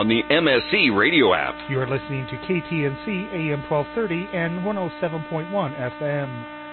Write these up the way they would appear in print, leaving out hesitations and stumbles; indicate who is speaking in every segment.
Speaker 1: on the MSC radio app.
Speaker 2: You are listening to KTNC AM 1230 and 107.1 FM.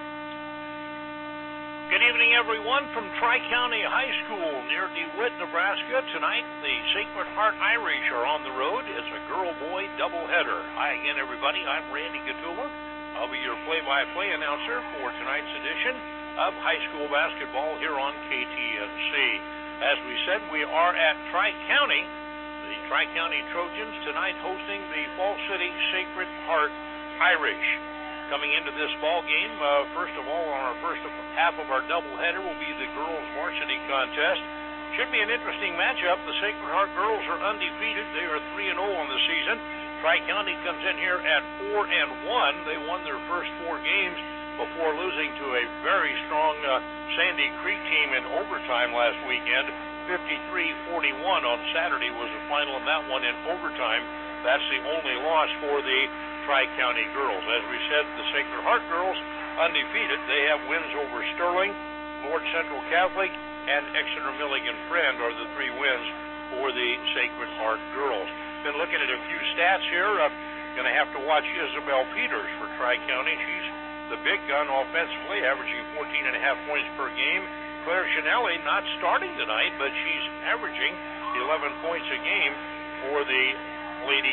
Speaker 3: Good evening, everyone, from Tri-County High School near DeWitt, Nebraska. Tonight, the Sacred Heart Irish are on the road. It's a girl-boy doubleheader. Hi again, everybody. I'm Randy Gatula. I'll be your play-by-play announcer for tonight's edition of high school basketball here on KTNC. As we said, we are at Tri-County. The Tri-County Trojans tonight hosting the Fall City Sacred Heart Irish. Coming into this ball game, first of all, on our first half of our doubleheader will be the girls' varsity contest. Should be an interesting matchup. The Sacred Heart girls are undefeated. They are 3-0 on the season. Tri-County comes in here at 4-1. They won their first 4 games before losing to a very strong Sandy Creek team in overtime last weekend. 53-41 on Saturday was the final in that one in overtime. That's the only loss for the Tri-County girls. As we said, the Sacred Heart girls undefeated. They have wins over Sterling, Lord Central Catholic, and Exeter Milligan Friend are the 3 wins for the Sacred Heart girls. Been looking at a few stats here. Going to have to watch Isabel Peters for Tri-County. She's the big gun offensively, averaging 14.5 points per game. Claire Chanelli not starting tonight, but she's averaging 11 points a game for the Lady.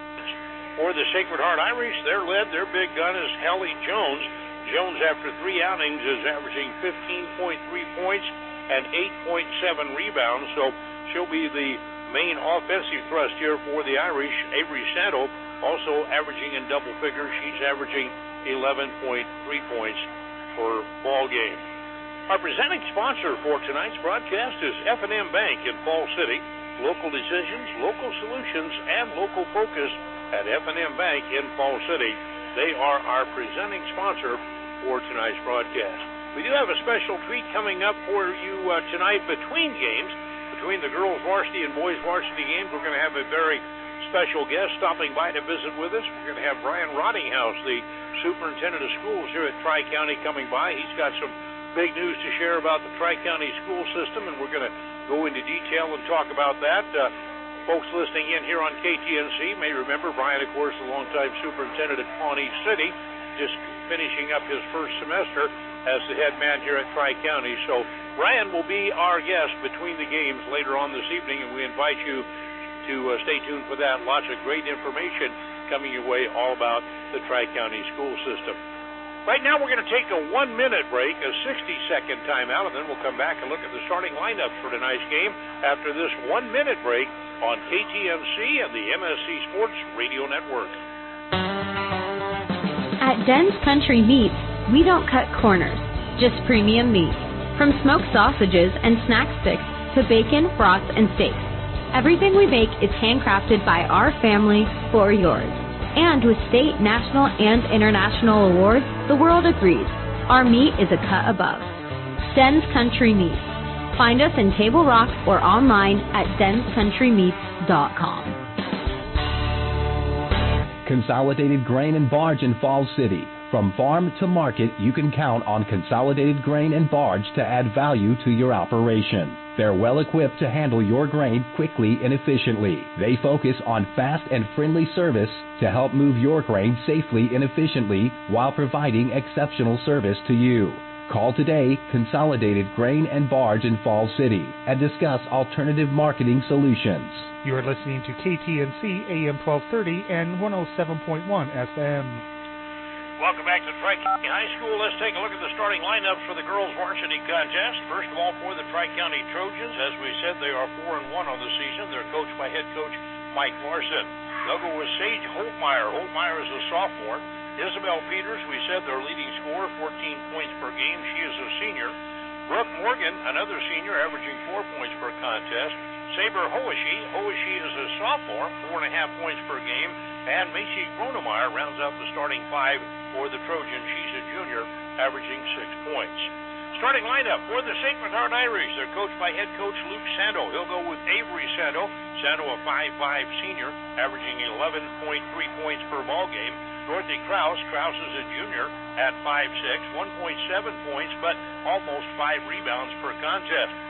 Speaker 3: For the Sacred Heart Irish, their big gun is Hallie Jones. Jones, after 3 outings, is averaging 15.3 points and 8.7 rebounds, so she'll be the main offensive thrust here for the Irish. Avery Santo also averaging in double figures. She's averaging 11.3 points per ball game. Our presenting sponsor for tonight's broadcast is F&M Bank in Fall City. Local decisions, local solutions, and local focus at F&M Bank in Fall City. They are our presenting sponsor for tonight's broadcast. We do have a special treat coming up for you tonight between games, between the girls' varsity and boys' varsity games. We're going to have a very special guest stopping by to visit with us. We're going to have Brian Rottinghouse, the superintendent of schools here at Tri-County, coming by. He's got some big news to share about the Tri-County school system, and we're going to go into detail and talk about that. Folks listening in here on KTNC may remember Brian, of course, the longtime superintendent at Pawnee City, just finishing up his first semester as the head man here at Tri-County. So Brian will be our guest between the games later on this evening, and we invite you to stay tuned for that. Lots of great information coming your way all about the Tri-County school system. Right now we're going to take a 1-minute break, a 60-second timeout, and then we'll come back and look at the starting lineups for tonight's game after this 1-minute break on KTMC and the MSC Sports Radio Network.
Speaker 4: At Den's Country Meats, we don't cut corners, just premium meat. From smoked sausages and snack sticks to bacon, brats, and steaks. Everything we make is handcrafted by our family for yours. And with state, national, and international awards, the world agrees. Our meat is a cut above. Den's Country Meats. Find us in Table Rock or online at denscountrymeats.com.
Speaker 5: Consolidated Grain and Barge in Falls City. From farm to market, you can count on Consolidated Grain and Barge to add value to your operation. They're well equipped to handle your grain quickly and efficiently. They focus on fast and friendly service to help move your grain safely and efficiently while providing exceptional service to you. Call today, Consolidated Grain and Barge in Falls City, and discuss alternative marketing solutions.
Speaker 2: You are listening to KTNC AM 1230 and 107.1 FM.
Speaker 3: Welcome back to Tri-County High School. Let's take a look at the starting lineups for the girls' varsity contest. First of all, for the Tri-County Trojans, as we said, they are 4-1 on the season. They're coached by head coach Mike Larson. They'll go with Sage Holtmeyer. Holtmeyer is a sophomore. Isabel Peters, we said, their leading scorer, 14 points per game. She is a senior. Brooke Morgan, another senior, averaging 4 points per contest. Saber Hoishi. Hoishi is a sophomore, 4.5 points per game. And Macy Gronemeyer rounds out the starting 5 for the Trojans. She's a junior, averaging 6 points. Starting lineup for the Sacred Heart Irish. They're coached by head coach Luke Santo. He'll go with Avery Santo. Santo, a 5'5 senior, averaging 11.3 points per ball game. Dorothy Krause. Krause is a junior at 5'6", 1.7 points, but almost 5 rebounds per contest.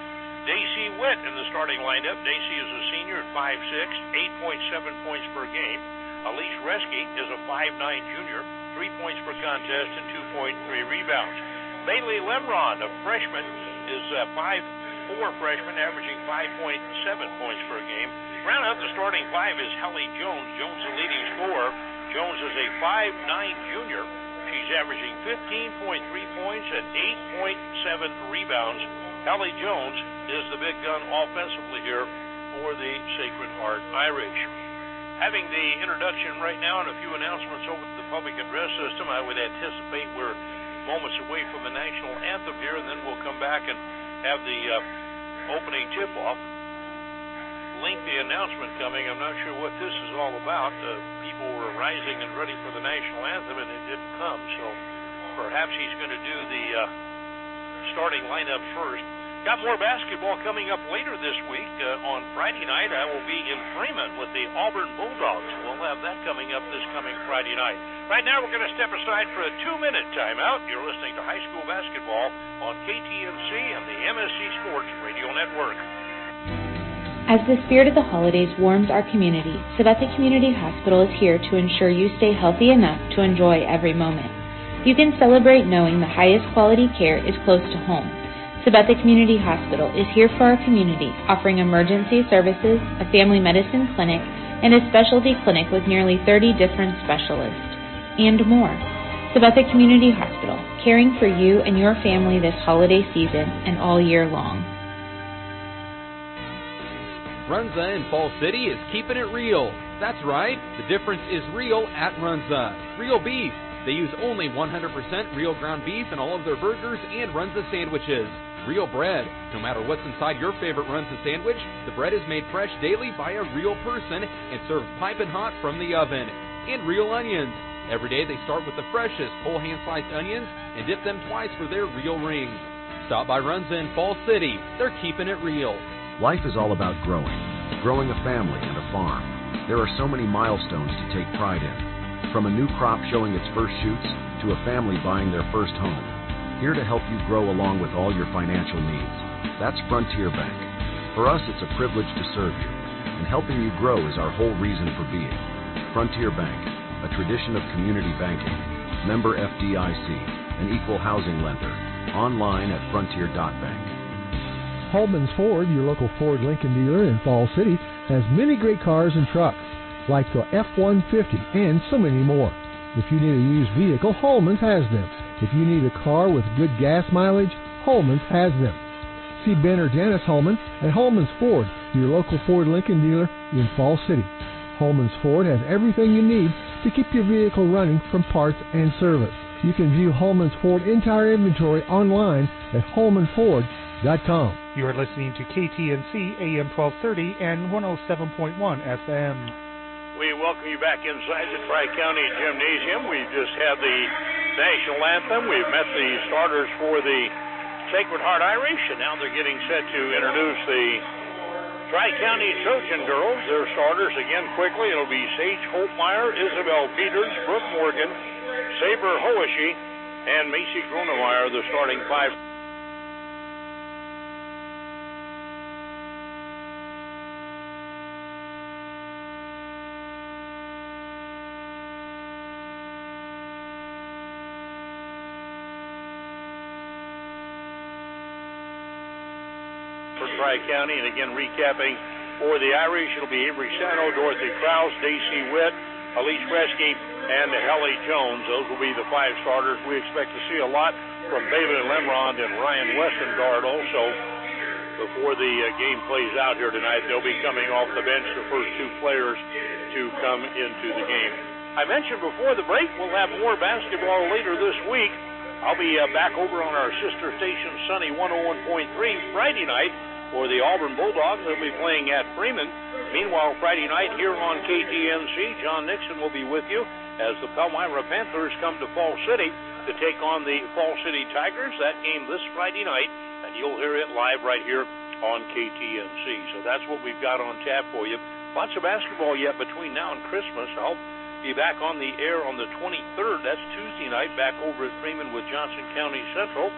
Speaker 3: Daisy Witt in the starting lineup. Daisy is a senior at 5'6", 8.7 points per game. Elise Reske is a 5'9" junior, 3 points per contest and 2.3 rebounds. Bailey Lemron, a freshman, is a 5'4" freshman, averaging 5.7 points per game. Round out the starting five is Hallie Jones. Jones, the leading scorer. Jones is a 5'9" junior. She's averaging 15.3 points and 8.7 rebounds. Hallie Jones is the big gun offensively here for the Sacred Heart Irish. Having the introduction right now and a few announcements over to the public address system, I would anticipate we're moments away from the national anthem here, and then we'll come back and have the opening tip-off. Lengthy announcement coming. I'm not sure what this is all about. People were rising and ready for the national anthem, and it didn't come, so perhaps he's going to do the starting lineup first. Got more basketball coming up later this week. On Friday night, I will be in Freeman with the Auburn Bulldogs. We'll have that coming up this coming Friday night. Right now, we're going to step aside for a 2-minute timeout. You're listening to high school basketball on KTNC and the MSC Sports Radio Network.
Speaker 6: As the spirit of the holidays warms our community, Sabetha Community Hospital is here to ensure you stay healthy enough to enjoy every moment. You can celebrate knowing the highest quality care is close to home. Sabetha Community Hospital is here for our community, offering emergency services, a family medicine clinic, and a specialty clinic with nearly 30 different specialists, and more. Sabetha Community Hospital, caring for you and your family this holiday season and all year long.
Speaker 7: Runza in Fall City is keeping it real. That's right, the difference is real at Runza. Real beef. They use only 100% real ground beef in all of their burgers and Runza sandwiches. Real bread. No matter what's inside your favorite Runza sandwich, the bread is made fresh daily by a real person and served piping hot from the oven. And real onions. Every day they start with the freshest whole hand-sliced onions and dip them twice for their real rings. Stop by Runza in Fall City. They're keeping it real.
Speaker 8: Life is all about growing a family and a farm. There are so many milestones to take pride in. From a new crop showing its first shoots to a family buying their first home. Here to help you grow along with all your financial needs. That's Frontier Bank. For us, it's a privilege to serve you, and helping you grow is our whole reason for being. Frontier Bank, a tradition of community banking. Member FDIC, an equal housing lender. Online at frontier.bank.
Speaker 9: Holman's Ford, your local Ford Lincoln dealer in Fall City, has many great cars and trucks, like the F-150 and so many more. If you need a used vehicle, Holman's has them. If you need a car with good gas mileage, Holman's has them. See Ben or Janice Holman at Holman's Ford, your local Ford Lincoln dealer in Fall City. Holman's Ford has everything you need to keep your vehicle running from parts and service. You can view Holman's Ford entire inventory online at holmanford.com.
Speaker 2: You are listening to KTNC AM 1230 and 107.1 FM.
Speaker 3: We welcome you back inside the Tri-County Gymnasium. We've just had the national anthem. We've met the starters for the Sacred Heart Irish, and now they're getting set to introduce the Tri-County Trojan girls. Their starters, again, quickly. It'll be Sage Holtmeyer, Isabel Peters, Brooke Morgan, Saber Hoishi, and Macy Gronemeyer, the starting five. Tri-County, and again recapping for the Irish, it'll be Avery Sano, Dorothy Krause, Daisy Witt, Elise Reske, and Hallie Jones. Those will be the five starters. We expect to see a lot from Bailey Lemron and Ryan Westengard also before the game plays out here tonight. They'll be coming off the bench, the first two players to come into the game. I mentioned before the break we'll have more basketball later this week. I'll be back over on our sister station, Sunny 101.3, Friday night for the Auburn Bulldogs. They'll be playing at Freeman. Meanwhile, Friday night here on KTNC, John Nixon will be with you as the Palmyra Panthers come to Fall City to take on the Fall City Tigers. That game this Friday night, and you'll hear it live right here on KTNC. So that's what we've got on tap for you. Lots of basketball yet between now and Christmas. I'll be back on the air on the 23rd. That's Tuesday night, back over at Freeman with Johnson County Central.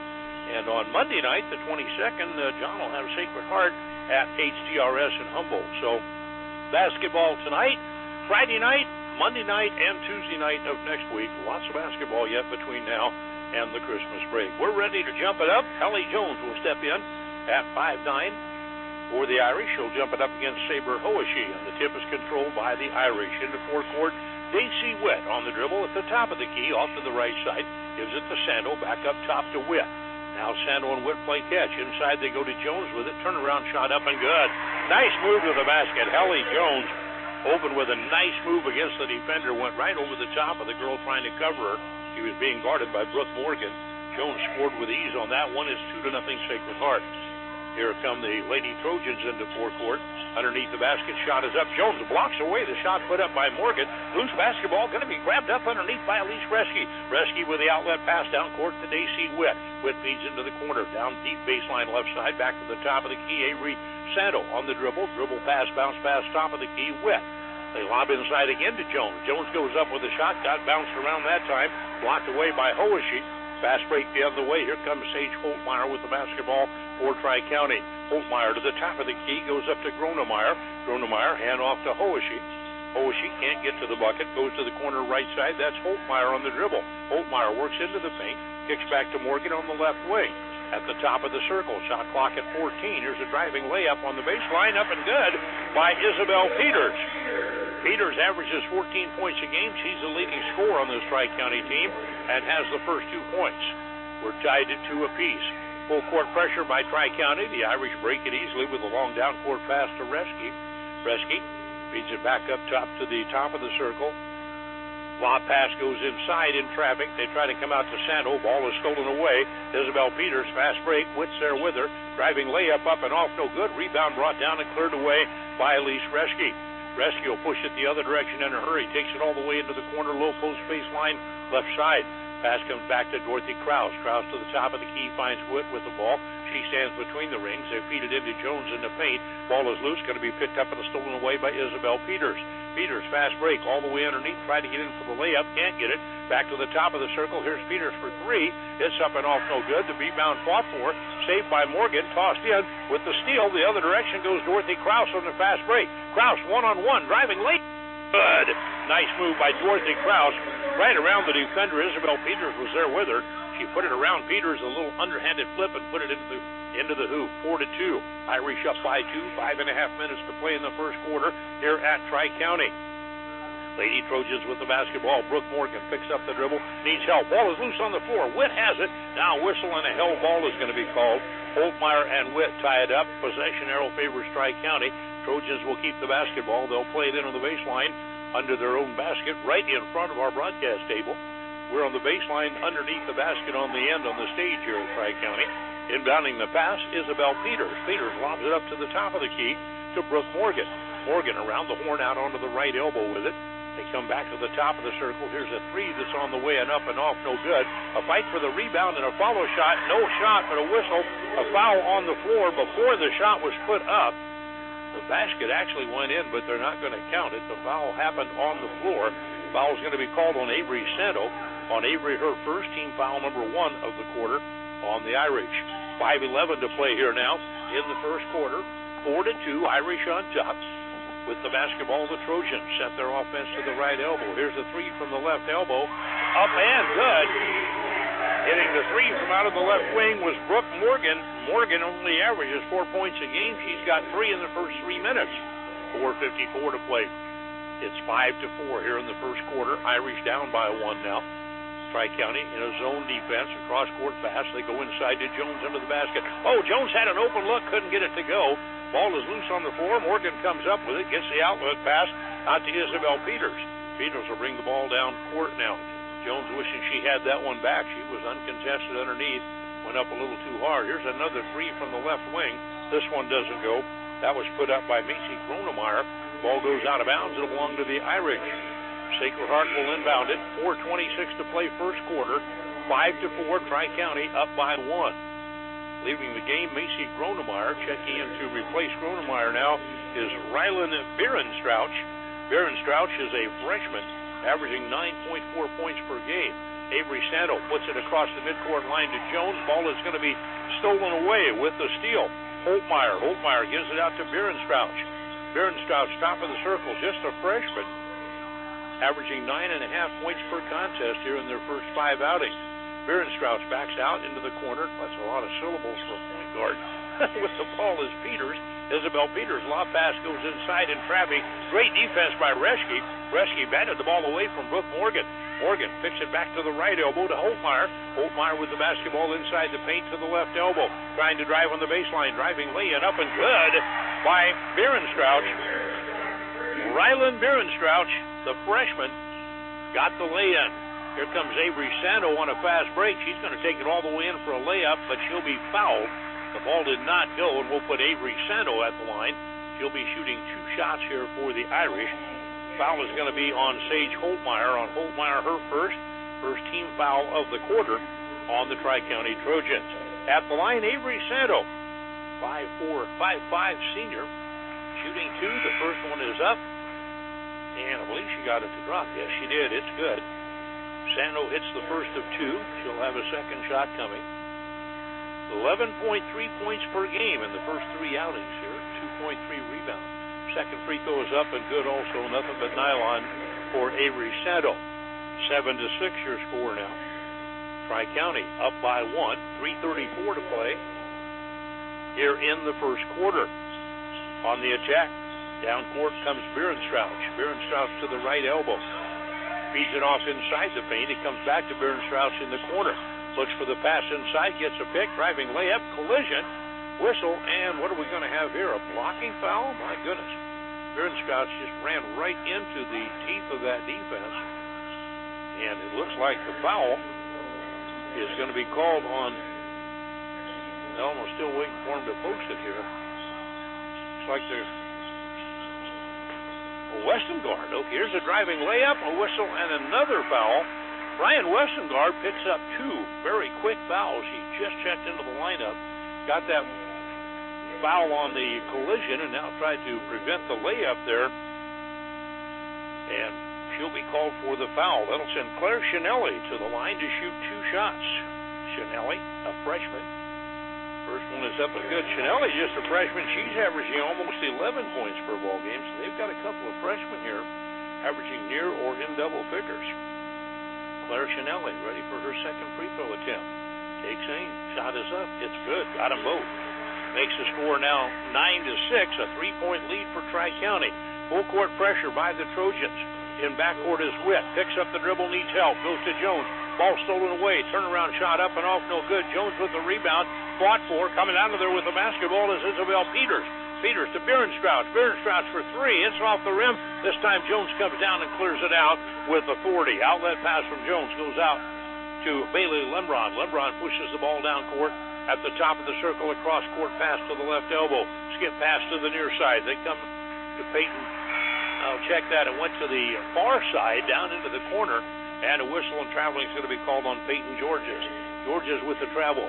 Speaker 3: And on Monday night, the 22nd, John will have Sacred Heart at HTRS in Humboldt. So basketball tonight, Friday night, Monday night, and Tuesday night of next week. Lots of basketball yet between now and the Christmas break. We're ready to jump it up. Hallie Jones will step in at 5'9". For the Irish, she'll jump it up against Saber Hoashi. And the tip is controlled by the Irish. Into forecourt, Daisy Witt on the dribble at the top of the key, off to the right side. Gives it to Sando, back up top to Witt. Now Sando and Witt play catch. Inside they go to Jones with it. Turnaround shot up and good. Nice move to the basket. Hallie Jones opened with a nice move against the defender. Went right over the top of the girl trying to cover her. She was being guarded by Brooke Morgan. Jones scored with ease on that one. It's 2-0 Sacred Heart. Here come the Lady Trojans into forecourt. Underneath the basket, shot is up. Jones blocks away the shot put up by Morgan. Loose basketball going to be grabbed up underneath by Elise Reschke. Reschke with the outlet pass down court to Daisy Witt. Witt feeds into the corner. Down deep baseline left side. Back to the top of the key. Avery Sando on the dribble. Dribble pass, bounce pass, top of the key. Witt. They lob inside again to Jones. Jones goes up with a shot. Got bounced around that time. Blocked away by Hoashi. Fast break the other way. Here comes Sage Holtmeyer with the basketball for Tri-County. Holtmeyer to the top of the key, goes up to Gronemeyer. Gronemeyer hand off to Hoashi. Hoashi can't get to the bucket, goes to the corner right side. That's Holtmeyer on the dribble. Holtmeyer works into the paint, kicks back to Morgan on the left wing. At the top of the circle, shot clock at 14. Here's a driving layup on the baseline, up and good by Isabel Peters. Peters averages 14 points a game. She's the leading scorer on this Tri-County team and has the first 2 points. We're tied at 2 apiece. Full court pressure by Tri-County. The Irish break it easily with a long down court pass to Reschke. Reschke feeds it back up top to the top of the circle. Lob pass goes inside in traffic. They try to come out to Sando. Ball is stolen away. Isabel Peters, fast break. Witt's there with her. Driving layup up and off, no good. Rebound brought down and cleared away by Elise Reschke. Reschke will push it the other direction in a hurry. Takes it all the way into the corner, low post baseline, left side. Pass comes back to Dorothy Krause. Krause to the top of the key, finds Witt with the ball. She stands between the rings. They feed it into Jones in the paint. Ball is loose, going to be picked up and stolen away by Isabel Peters. Peters, fast break, all the way underneath, try to get in for the layup, can't get it. Back to the top of the circle. Here's Peters for 3. It's up and off, no good. The rebound fought for, saved by Morgan, tossed in. With the steal, the other direction goes Dorothy Krause on the fast break. Krause one-on-one, driving late. Good. Nice move by Dorothy Krause. Right around the defender. Isabel Peters was there with her. She put it around Peters, a little underhanded flip, and put it into the hoop. 4-2. Irish up by 2. 5.5 minutes to play in the first quarter here at Tri-County. Lady Trojans with the basketball. Brooke Morgan picks up the dribble. Needs help. Ball is loose on the floor. Witt has it. Now whistle and a hell ball is going to be called. Holtmeyer and Witt tie it up. Possession arrow favors Tri-County. Trojans will keep the basketball. They'll play it into the baseline under their own basket right in front of our broadcast table. We're on the baseline underneath the basket on the end on the stage here at Tri-County. Inbounding the pass, Isabel Peters. Peters lobs it up to the top of the key to Brooke Morgan. Morgan around the horn out onto the right elbow with it. They come back to the top of the circle. Here's a 3 that's on the way and up and off, no good. A fight for the rebound and a follow shot. No shot, but a whistle. A foul on the floor before the shot was put up. The basket actually went in, but they're not going to count it. The foul happened on the floor. The foul is going to be called on Avery Sando. On Avery, her first, team foul number 1 of the quarter on the Irish. 5:11 to play here now in the first quarter. 4-2, Irish on top. With the basketball, the Trojans set their offense to the right elbow. Here's a 3 from the left elbow. Up and good. Hitting the 3 from out of the left wing was Brooke Morgan. Morgan only averages 4 points a game. She's got 3 in the first 3 minutes. 4:54 to play. It's 5-4 here in the first quarter. Irish down by 1 now. Tri-County in a zone defense, a cross-court pass. They go inside to Jones into the basket. Oh, Jones had an open look, couldn't get it to go. Ball is loose on the floor. Morgan comes up with it, gets the outlet pass out to Isabel Peters. Peters will bring the ball down court now. Jones wishing she had that one back. She was uncontested underneath. Went up a little too hard. Here's another 3 from the left wing. This one doesn't go. That was put up by Macy Gronemeyer. Ball goes out of bounds. It'll belong to the Irish. Sacred Heart will inbound it. 4:26 to play first quarter. 5-4, Tri-County up by 1. Leaving the game, Macy Gronemeyer. Checking in to replace Gronemeyer now is Rylan Berenstrauch. Berenstrauch is a freshman, averaging 9.4 points per game. Avery Sando puts it across the midcourt line to Jones. Ball is going to be stolen away with the steal. Holtmeyer gives it out to Bierenstrauch. Bierenstrauch, top of the circle, just a freshman, averaging 9.5 points per contest here in their first 5 outings. Bierenstrauch backs out into the corner. That's a lot of syllables for a point guard. With the ball is Peters. Isabel Peters, lob pass goes inside in traffic. Great defense by Reschke. Reschke batted the ball away from Brooke Morgan. Morgan picks it back to the right elbow to Holtmeyer. Holtmeyer with the basketball inside the paint to the left elbow. Trying to drive on the baseline. Driving lay-in up and good by Bierenstrauch. Rylan Bierenstrauch, the freshman, got the lay-in. Here comes Avery Sando on a fast break. She's going to take it all the way in for a layup, but she'll be fouled. The ball did not go, and we'll put Avery Sando at the line. She'll be shooting 2 shots here for the Irish. Foul is going to be on Sage Holtmeyer. On Holtmeyer, her first team foul of the quarter on the Tri-County Trojans. At the line, Avery Sando, 5'4", 5'5", senior, shooting 2. The first one is up, and I believe she got it to drop. Yes, she did. It's good. Sando hits the first of 2. She'll have a second shot coming. 11.3 points per game in the first 3 outings here. 2.3 rebounds. Second free throw is up and good also. Nothing but nylon for Avery Sando. 7-6 your score now. Tri-County up by 1. 3:34 to play here in the first quarter. On the attack, down court comes Bierenstrauch. Bierenstrauch to the right elbow. Feeds it off inside the paint. It comes back to Bierenstrauch in the corner. Looks for the pass inside, gets a pick, driving layup, collision, whistle, and what are we going to have here? A blocking foul? My goodness. Bierenstrauch just ran right into the teeth of that defense, and it looks like the foul is going to be called on. Well, I'm still waiting for him to post it here. Looks like they're Westengard. Okay, here's a driving layup, a whistle, and another foul. Brian Westengard picks up 2 very quick fouls. He just checked into the lineup, got that foul on the collision, and now tried to prevent the layup there. And she'll be called for the foul. That'll send Claire Chinelli to the line to shoot 2 shots. Chinelli, a freshman. First one is up and good. Chinelli, just a freshman. She's averaging almost 11 points per ball game. So they've got a couple of freshmen here averaging near or in double figures. Claire Chinelli ready for her second free throw attempt. Takes aim. Shot is up. It's good. Got them both. Makes the score now 9-6. A 3-point lead for Tri-County. Full court pressure by the Trojans. In backcourt is Witt. Picks up the dribble. Needs help. Goes to Jones. Ball stolen away. Turnaround shot up and off. No good. Jones with the rebound. Fought for. Coming out of there with the basketball is Isabel Peters. Peters to Bierenstrauch. Bierenstrauch for 3. It's off the rim. This time Jones comes down and clears it out with authority. Outlet pass from Jones goes out to Bailey Lembron. Lembron pushes the ball down court at the top of the circle. Across court pass to the left elbow. Skip pass to the near side. They come to Peyton. I'll check that. It went to the far side down into the corner. And a whistle and traveling is going to be called on Peyton Georges. Georges with the travel.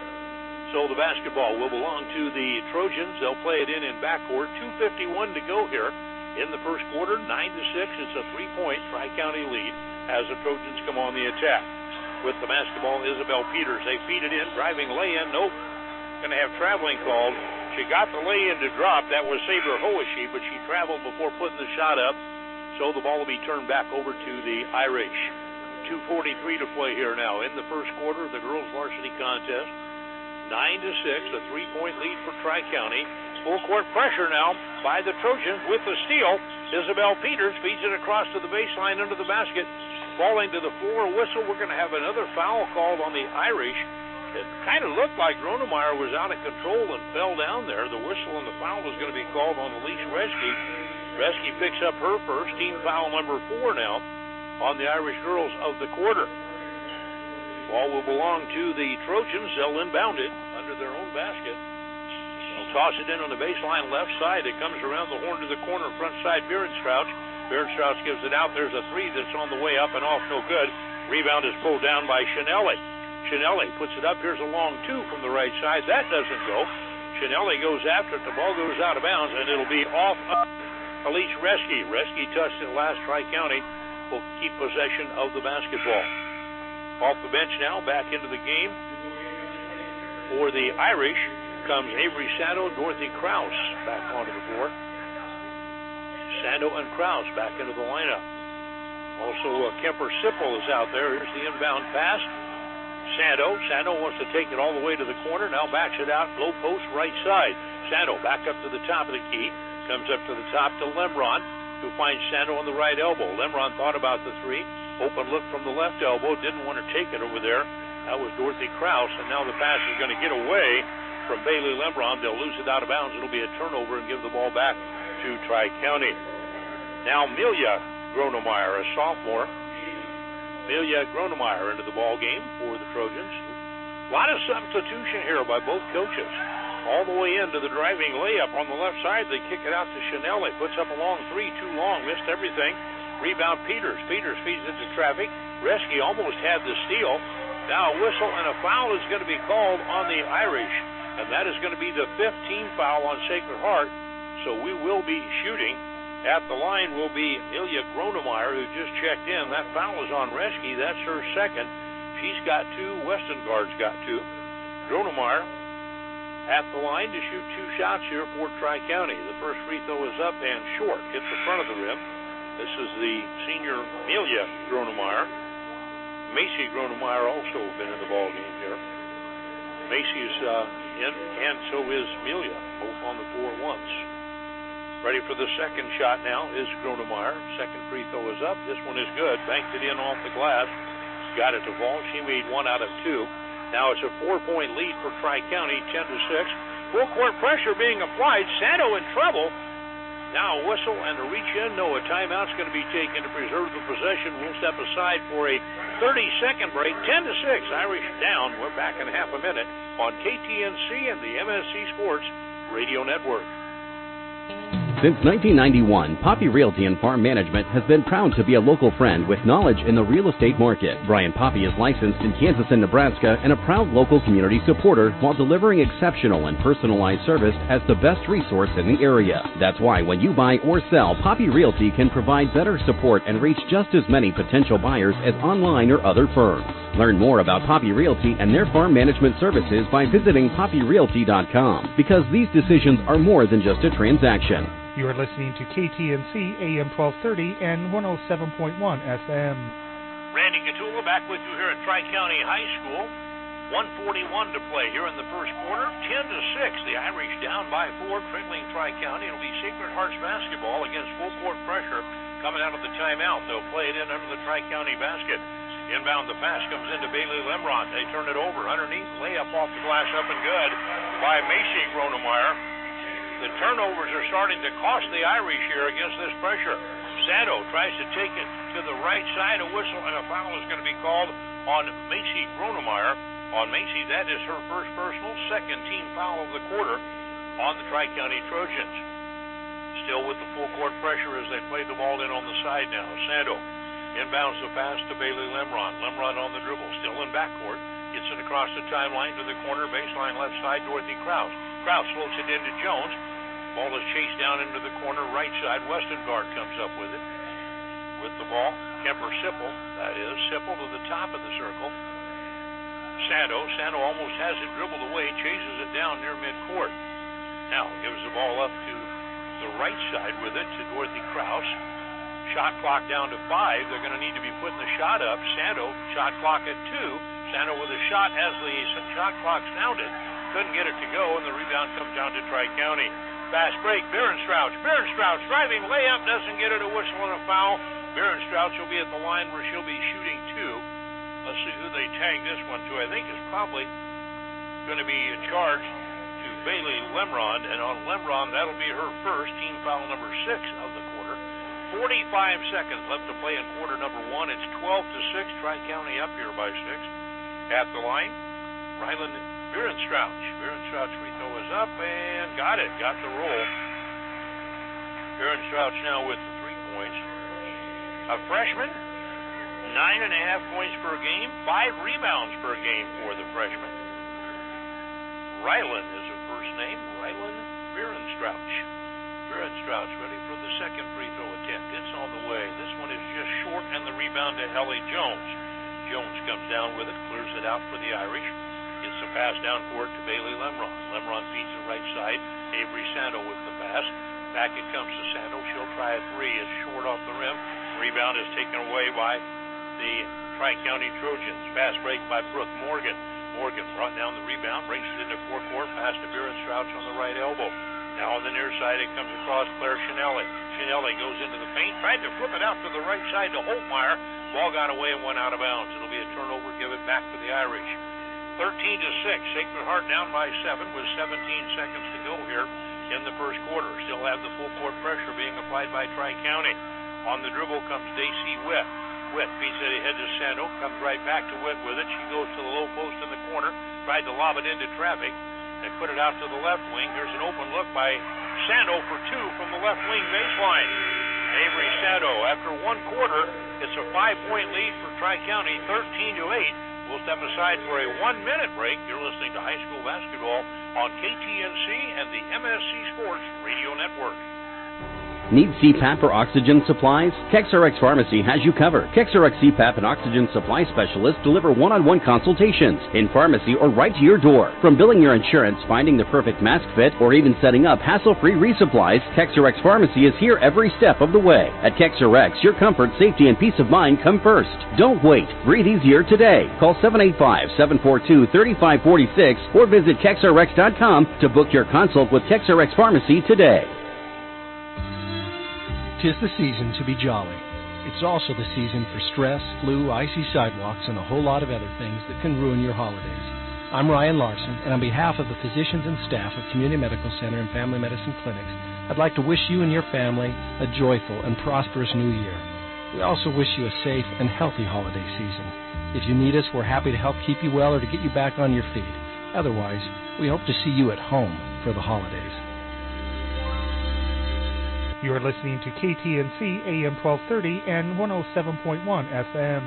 Speaker 3: So the basketball will belong to the Trojans. They'll play it in backcourt. 2:51 to go here in the first quarter. 9-6. It's a 3-point Tri-County lead as the Trojans come on the attack. With the basketball, Isabel Peters. They feed it in. Driving lay-in. Nope. Going to have traveling called. She got the lay-in to drop. That was Saber Hoishi, but she traveled before putting the shot up. So the ball will be turned back over to the Irish. 2:43 to play here now in the first quarter of the girls varsity contest. 9-6, a 3-point lead for Tri-County. Full court pressure now by the Trojans with the steal. Isabel Peters feeds it across to the baseline under the basket. Falling to the floor, whistle. We're going to have another foul called on the Irish. It kind of looked like Gronemeyer was out of control and fell down there. The whistle and the foul was going to be called on Elise Reschke. Reschke picks up her first, team foul number 4 now on the Irish girls of the quarter. Ball will belong to the Trojans. They'll inbound it under their own basket. They'll toss it in on the baseline left side. It comes around the horn to the corner, front side, Bierenstrauch. Bierenstrauch gives it out. There's a 3 that's on the way up and off, no good. Rebound is pulled down by Chinelli. Chinelli puts it up. Here's a long 2 from the right side. That doesn't go. Chinelli goes after it. The ball goes out of bounds, and it'll be off Elise Reschke. Reschke touched it last. Tri-County will keep possession of the basketball. Off the bench now, back into the game. For the Irish comes Avery Sando, Dorothy Krause back onto the floor. Sando and Krause back into the lineup. Also, Kemper Sipple is out there. Here's the inbound pass. Sando wants to take it all the way to the corner. Now backs it out, low post, right side. Sando back up to the top of the key. Comes up to the top to Lemron, who finds Sando on the right elbow. Lemron thought about the three. Open look from the left elbow. Didn't want to take it over there. That was Dorothy Krause. And now the pass is going to get away from Bailey Lemron. They'll lose it out of bounds. It'll be a turnover and give the ball back to Tri-County. Now Amelia Gronemeyer, a sophomore. Amelia Gronemeyer into the ball game for the Trojans. A lot of substitution here by both coaches. All the way into the driving layup on the left side. They kick it out to Chanelli. Puts up a long three, too long. Missed everything. Rebound Peters. Peters feeds into traffic. Reschke almost had the steal. Now a whistle and a foul is going to be called on the Irish. And that is going to be the 15th foul on Sacred Heart. So we will be shooting. At the line will be Amelia Gronemeyer, who just checked in. That foul is on Reschke. That's her second. She's got two. Westengard's got two. Gronemeyer at the line to shoot two shots here for Tri-County. The first free throw is up and short. Hits the front of the rim. This is the senior Amelia Gronemeyer. Macy Gronemeyer also been in the ball game here. Macy's in, and so is Amelia, both on the floor once. Ready for the second shot now is Gronemeyer. Second free throw is up. This one is good. Banked it in off the glass. Got it to fall. She made 1 out of 2. Now it's a 4-point lead for Tri-County, 10-6. Full court pressure being applied. Sando in trouble. Now a whistle and a reach in. No, a timeout's going to be taken to preserve the possession. We'll step aside for a 30-second break. 10-6. Irish down. We're back in half a minute on KTNC and the MSC Sports Radio Network.
Speaker 10: Since 1991, Poppy Realty and Farm Management has been proud to be a local friend with knowledge in the real estate market. Brian Poppy is licensed in Kansas and Nebraska and a proud local community supporter while delivering exceptional and personalized service as the best resource in the area. That's why when you buy or sell, Poppy Realty can provide better support and reach just as many potential buyers as online or other firms. Learn more about Poppy Realty and their farm management services by visiting poppyrealty.com, because these decisions are more than just a transaction.
Speaker 2: You are listening to KTNC AM 1230 and 107.1 FM.
Speaker 3: Randy Gatula back with you here at Tri-County High School. 1:41 to play here in the first quarter. 10-6. The Irish down by 4, trailing Tri-County. It'll be Sacred Hearts basketball against full court pressure coming out of the timeout. They'll play it in under the Tri-County basket. Inbound, the pass comes into Bailey Lemron. They turn it over underneath. Layup off the glass, up and good by Macy Gronemeyer. The turnovers are starting to cost the Irish here against this pressure. Sando tries to take it to the right side. A whistle and a foul is going to be called on Macy Gronemeyer. On Macy, that is her first personal, second team foul of the quarter on the Tri-County Trojans. Still with the full court pressure as they play the ball in on the side now. Sando inbounds the pass to Bailey Lemron. Lemron on the dribble, still in backcourt. Gets it across the timeline to the corner, baseline left side, Dorothy Krause. Krause floats it into Jones. Ball is chased down into the corner, right side. Westengard comes up with it. With the ball, Kemper Sipple, that is. Sipple to the top of the circle. Sando almost has it dribbled away, chases it down near midcourt. Now gives the ball up to the right side with it to Dorothy Krause. Shot clock down to 5. They're going to need to be putting the shot up. Sando, shot clock at 2. Sando with a shot as the shot clock sounded. Couldn't get it to go, and the rebound comes down to Tri-County. Fast break, Berenstrauch. Berenstrauch driving layup, doesn't get it, a whistle and a foul. Berenstrauch will be at the line where she'll be shooting 2. Let's see who they tag this one to. I think it's probably going to be charged to Bailey Lemron, and on Lemron, that'll be her first, team foul number 6 of the quarter. 45 seconds left to play in quarter number 1. It's 12-6, Tri-County up here by 6. At the line, Ryland Berenstrauch. Berenstrauch free throw is up and got it. Got the roll. Berenstrauch now with the 3 points. A freshman, 9.5 points per game, 5 rebounds per game for the freshman. Ryland is her first name. Ryland Berenstrauch. Berenstrauch ready for the second free throw attempt. It's on the way. This one is just short, and the rebound to Helly Jones. Jones comes down with it, clears it out for the Irish. Gets the pass down court to Bailey Lemron. Lemron feeds the right side. Avery Sando with the pass. Back it comes to Sando. She'll try a three. It's short off the rim. Rebound is taken away by the Tri-County Trojans. Fast break by Brooke Morgan. Morgan brought down the rebound, brings it into forecourt, pass to Beeren Strouch on the right elbow. Now on the near side, it comes across Claire Chinelli. Chinelli goes into the paint, tried to flip it out to the right side to Holtmeyer. Ball got away and went out of bounds. It'll be a turnover, give it back to the Irish. 13-6, Sacred Heart down by 7 with 17 seconds to go here in the first quarter. Still have the full court pressure being applied by Tri-County. On the dribble comes Daisy Witt. Witt feeds it ahead to Sando, comes right back to Witt with it. She goes to the low post in the corner, tried to lob it into traffic. They put it out to the left wing. Here's an open look by Sando for two from the left wing baseline. Avery Sando, after one quarter, it's a 5-point lead for Tri-County, 13-8. We'll step aside for a 1-minute break. You're listening to high school basketball on KTNC and the MSC Sports Radio Network.
Speaker 10: Need CPAP or oxygen supplies? KexRx Pharmacy has you covered. KexRx CPAP and oxygen supply specialists deliver one-on-one consultations in pharmacy or right to your door. From billing your insurance, finding the perfect mask fit, or even setting up hassle-free resupplies, KexRx Pharmacy is here every step of the way. At KexRx, your comfort, safety, and peace of mind come first. Don't wait. Breathe easier today. Call 785-742-3546 or visit KexRx.com to book your consult with KexRx Pharmacy today.
Speaker 11: 'Tis the season to be jolly. It's also the season for stress, flu, icy sidewalks, and a whole lot of other things that can ruin your holidays. I'm Ryan Larson, and on behalf of the physicians and staff of Community Medical Center and Family Medicine Clinics, I'd like to wish you and your family a joyful and prosperous new year. We also wish you a safe and healthy holiday season. If you need us, we're happy to help keep you well or to get you back on your feet. Otherwise, we hope to see you at home for the holidays.
Speaker 2: You are listening to KTNC AM 1230 and 107.1 FM.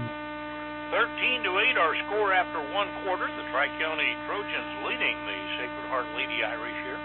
Speaker 3: 13-8, our score after one quarter. The Tri-County Trojans leading the Sacred Heart Lady Irish here.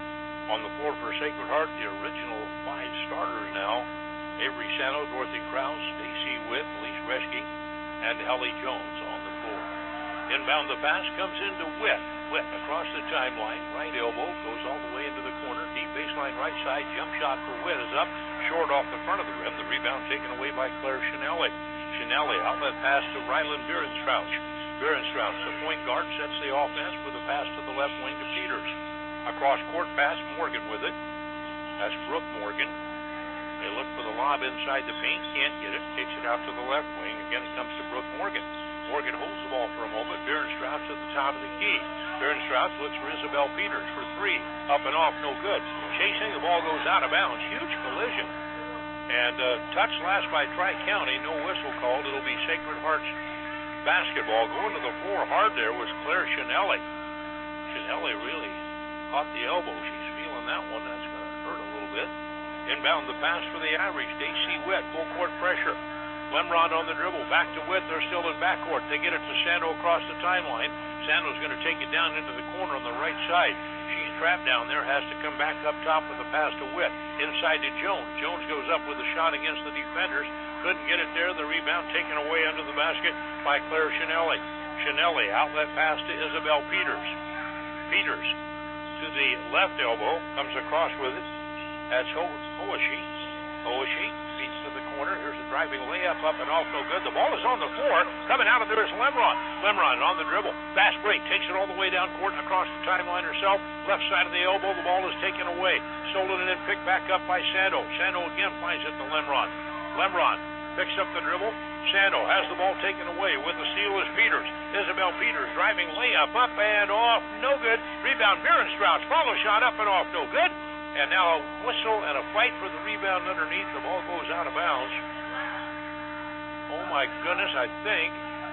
Speaker 3: On the floor for Sacred Heart, the original 5 starters now. Avery Sando, Dorothy Krause, Stacy Witt, Elise Reschke, and Ellie Jones on the floor. Inbound the pass comes into Witt. Witt across the timeline, right elbow, goes all the way into the corner, deep baseline right side, jump shot for Witt is up, short off the front of the rim. The rebound taken away by Claire Chinelli. Chinelli, outlet pass to Ryland Beeren Strouch. Beeren Strouch, the point guard, sets the offense with a pass to the left wing to Peters. Across court pass, Morgan with it. That's Brooke Morgan. They look for the lob inside the paint, can't get it, takes it out to the left wing. Again, it comes to Brooke Morgan. Morgan holds the ball for a moment. Beeren Strouch at the top of the key. Beeren Strouch looks for Isabel Peters for three. Up and off, no good. Chasing, the ball goes out of bounds. Huge collision. And touch last by Tri-County. No whistle called. It'll be Sacred Heart's basketball. Going to the floor hard there was Claire Chinelli. Chinelli really caught the elbow. She's feeling that one. That's going to hurt a little bit. Inbound the pass for the Irish. Daisy Witt, full court pressure. Lemron on the dribble, back to Witt. They're still in backcourt. They get it to Sando across the timeline. Sando's going to take it down into the corner on the right side. She's trapped down there, has to come back up top with a pass to Witt. Inside to Jones. Jones goes up with a shot against the defenders. Couldn't get it there. The rebound taken away under the basket by Claire Chinelli. Chinelli, outlet pass to Isabel Peters. Peters to the left elbow, comes across with it. That's Oishi. Oishi feeds to the corner. Here's a driving layup up and off, no good. The ball is on the floor. Coming out of there is Lemron. Lemron on the dribble. Fast break. Takes it all the way down court and across the timeline herself. Left side of the elbow. The ball is taken away. Stolen and then picked back up by Sando. Sando again finds it to Lemron. Lemron picks up the dribble. Sando has the ball taken away. With the steal is Peters. Isabel Peters driving layup up and off. No good. Rebound Beeren Strouch. Follow shot up and off. No good. And now a whistle and a fight for the rebound underneath. The ball goes out of bounds. Oh, my goodness, I think.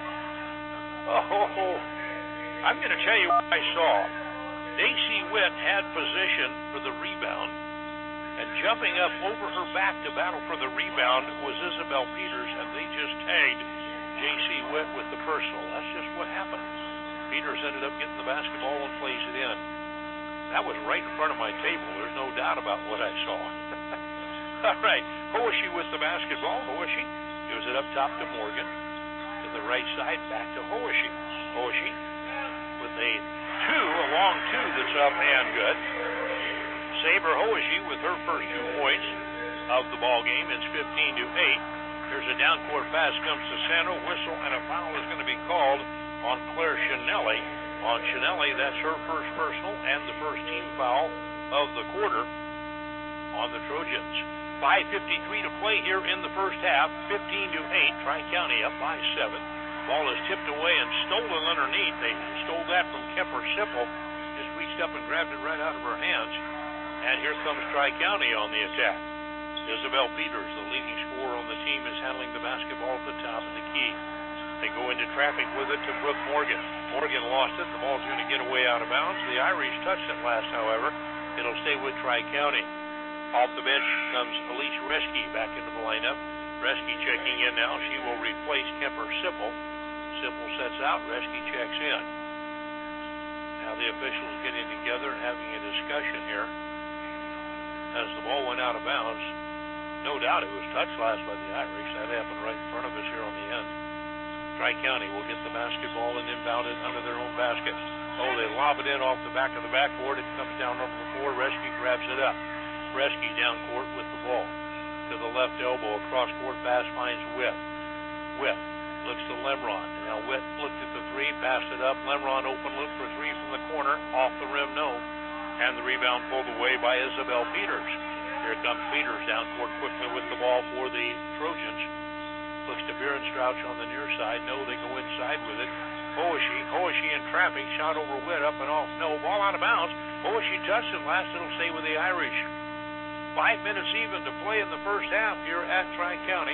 Speaker 3: Oh, I'm going to tell you what I saw. Daisy Witt had position for the rebound, and jumping up over her back to battle for the rebound was Isabel Peters, and they just tagged J.C. Witt with the personal. That's just what happened. Peters ended up getting the basketball and plays it in. That was right in front of my table. There's no doubt about what I saw. All right, Hoishi with the basketball. Hoishi gives it up top to Morgan. To to the right side, back to Hoeschi. Hoeschi with a long two that's up and good. Saber Hoeschi with her first 2 points of the ball game. It's 15-8. There's a down court pass, comes to Sano. Whistle and a foul is going to be called on Claire Chinelli. On Chinelli, that's her first personal and the first team foul of the quarter on the Trojans. 5:53 to play here in the first half. 15-8. Tri-County up by 7. Ball is tipped away and stolen underneath. They stole that from Kemper Sipple. Just reached up and grabbed it right out of her hands. And here comes Tri-County on the attack. Isabel Peters, the leading scorer on the team, is handling the basketball at the top of the key. They go into traffic with it to Brooke Morgan. Morgan lost it. The ball's going to get away out of bounds. The Irish touched it last, however. It'll stay with Tri-County. Off the bench comes Elise Reschke back into the lineup. Reschke checking in now. She will replace Kemper Sipple. Sipple sets out. Reschke checks in. Now the officials getting together and having a discussion here as the ball went out of bounds. No doubt it was touched last by the Irish. That happened right in front of us here on the end. Tri-County will get the basketball and inbound it under their own basket. Oh, they lob it in off the back of the backboard. It comes down over the floor. Reschke grabs it up. Reschke down court with the ball. To the left elbow, across court pass finds Witt. Witt looks to Lemron. Now Witt looked at the three, passed it up. Lemron open look for three from the corner. Off the rim, no. And the rebound pulled away by Isabel Peters. Here comes Peters down court quickly with the ball for the Trojans. Looks to Bierenstrouch on the near side. No, they go inside with it. Hoeschi in traffic. Shot over Witt, up and off. No, ball out of bounds. Hoeschi touched it last. It'll stay with the Irish. 5 minutes even to play in the first half here at Tri-County.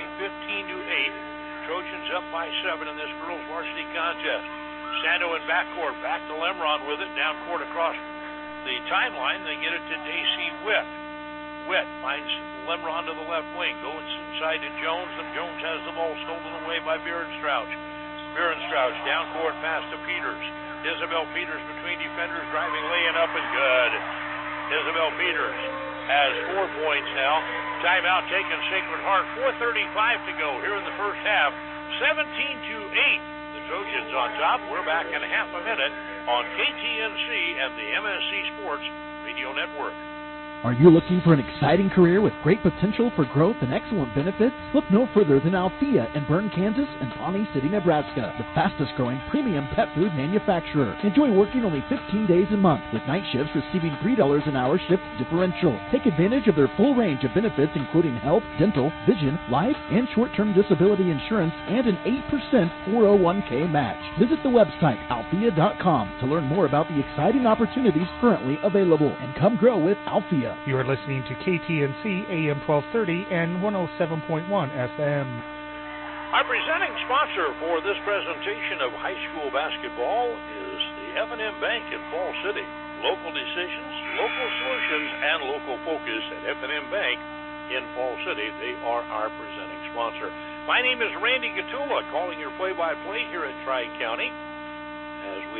Speaker 3: 15-8. Trojans up by 7 in this girls varsity contest. Sando in backcourt. Back to Lemron with it. Down court across the timeline. They get it to Daisy Witt. Witt finds Lemron to the left wing. Goes inside to Jones, and Jones has the ball stolen away by Bierenstrouch. Bierenstrouch down court pass to Peters. Isabel Peters between defenders, driving, laying up, and good. Isabel Peters has 4 points now. Timeout taken, Sacred Heart. 4:35 to go here in the first half. 17-8. The Trojans on top. We're back in half a minute on KTNC and the MSC Sports Radio Network.
Speaker 12: Are you looking for an exciting career with great potential for growth and excellent benefits? Look no further than Althea in Bern, Kansas and Pawnee City, Nebraska, the fastest growing premium pet food manufacturer. Enjoy working only 15 days a month with night shifts receiving $3 an hour shift differential. Take advantage of their full range of benefits including health, dental, vision, life, and short-term disability insurance and an 8% 401k match. Visit the website althea.com to learn more about the exciting opportunities currently available and come grow with Althea.
Speaker 2: You are listening to KTNC AM 1230 and 107.1 FM.
Speaker 3: Our presenting sponsor for this presentation of high school basketball is the F&M Bank in Fall City. Local decisions, local solutions, and local focus at F&M Bank in Fall City. They are our presenting sponsor. My name is Randy Gatula, calling your play-by-play here at Tri-County as we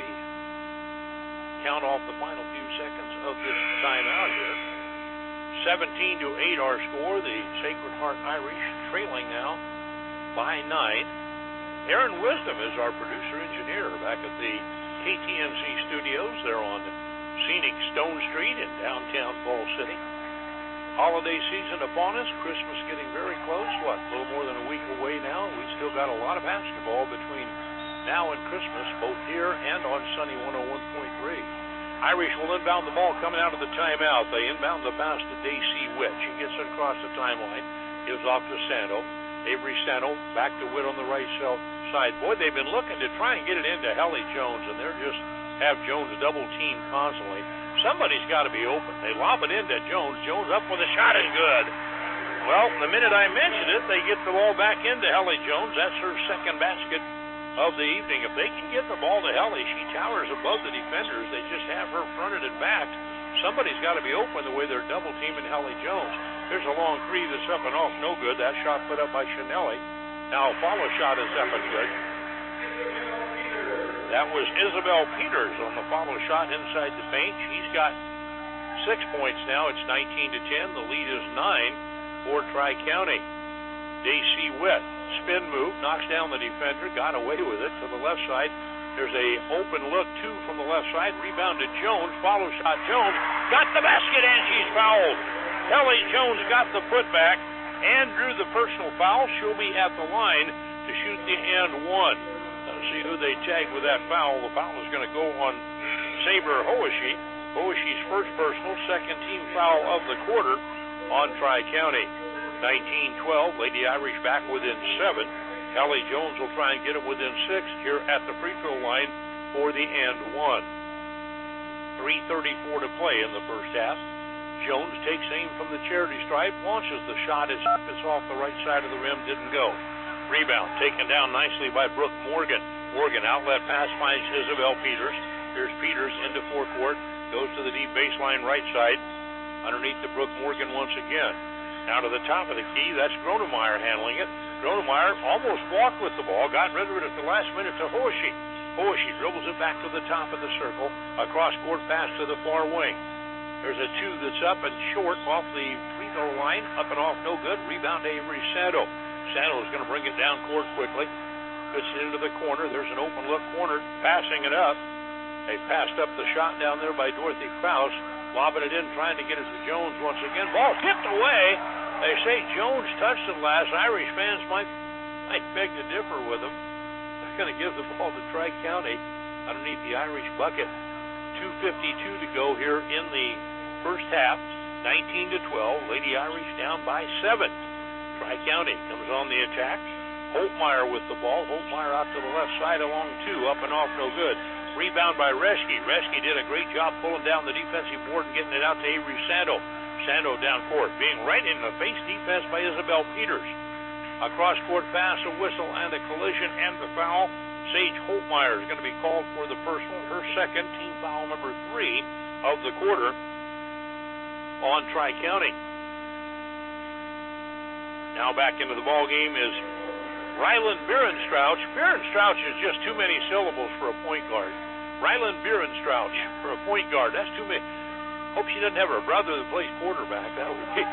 Speaker 3: count off the final few seconds of this timeout here. 17-8 our score. The Sacred Heart Irish trailing now by 9. Aaron Wisdom is our producer-engineer back at the KTNC studios. They're on scenic Stone Street in downtown Fall City. Holiday season upon us. Christmas getting very close. A little more than a week away now. We've still got a lot of basketball between now and Christmas, both here and on Sunny 101.3. Irish will inbound the ball coming out of the timeout. They inbound the pass to Daisy Witt. She gets it across the timeline. Gives off to Sando. Avery Sando back to Witt on the right side. Boy, they've been looking to try and get it into Helly Jones, and they're just have Jones double-teamed constantly. Somebody's got to be open. They lob it into Jones. Jones up with a shot and good. Well, the minute I mentioned it, they get the ball back into Helly Jones. That's her second basket of the evening. If they can get the ball to Helly, she towers above the defenders. They just have her fronted and backed. Somebody's got to be open the way they're double-teaming Helly Jones. There's a long three that's up and off. No good. That shot put up by Chinelli. Now a follow shot is up and good. That was Isabel Peters on the follow shot inside the paint. She's got 6 points now. It's 19-10. The lead is 9 for Tri-County. Daisy Witt. Spin move, knocks down the defender, got away with it to the left side. There's a open look, two from the left side. Rebound to Jones. Follow shot. Jones got the basket, and she's fouled. Kelly Jones got the putback and drew the personal foul. She'll be at the line to shoot the and one. Let's see who they tag with that foul. The foul is going to go on Saber Hoeshi. Hoeshi's first personal, second team foul of the quarter on Tri-County. 19-12. Lady Irish back within 7. Kelly Jones will try and get it within 6 here at the free throw line for the and one. 3:34 to play in the first half. Jones takes aim from the charity stripe, launches the shot. It's off the right side of the rim, didn't go. Rebound taken down nicely by Brooke Morgan. Morgan outlet pass finds Isabel Peters. Here's Peters into forecourt, goes to the deep baseline right side. Underneath to Brooke Morgan once again. Now to the top of the key, that's Gronemeyer handling it. Gronemeyer almost walked with the ball, got rid of it at the last minute to Hoeshi. Hoeshi dribbles it back to the top of the circle, across court pass to the far wing. There's a two that's up and short off the free throw line, up and off, no good. Rebound to Avery Sando. Sando is going to bring it down court quickly. Puts it into the corner. There's an open look corner, passing it up. They passed up the shot down there by Dorothy Krause, lobbing it in, trying to get it to Jones once again. Ball tipped away. They say Jones touched it last. Irish fans might beg to differ with them. They're going to give the ball to Tri-County underneath the Irish bucket. 2:52 to go here in the first half. 19-12. Lady Irish down by 7. Tri-County comes on the attack. Holtmeyer with the ball. Holtmeyer out to the left side along 2. Up and off, no good. Rebound by Reschke. Reschke did a great job pulling down the defensive board and getting it out to Avery Sando. Sando down court, being right in the face defense by Isabel Peters. Across court pass, a whistle, and a collision, and the foul. Sage Holtmeyer is going to be called for the personal, her second, team foul number 3 of the quarter on Tri-County. Now back into the ball game is Ryland Bierenstrouch. Bierenstrouch is just too many syllables for a point guard. Ryland Bierenstrouch for a point guard. That's too many. Hope she doesn't have her brother that plays quarterback. That would be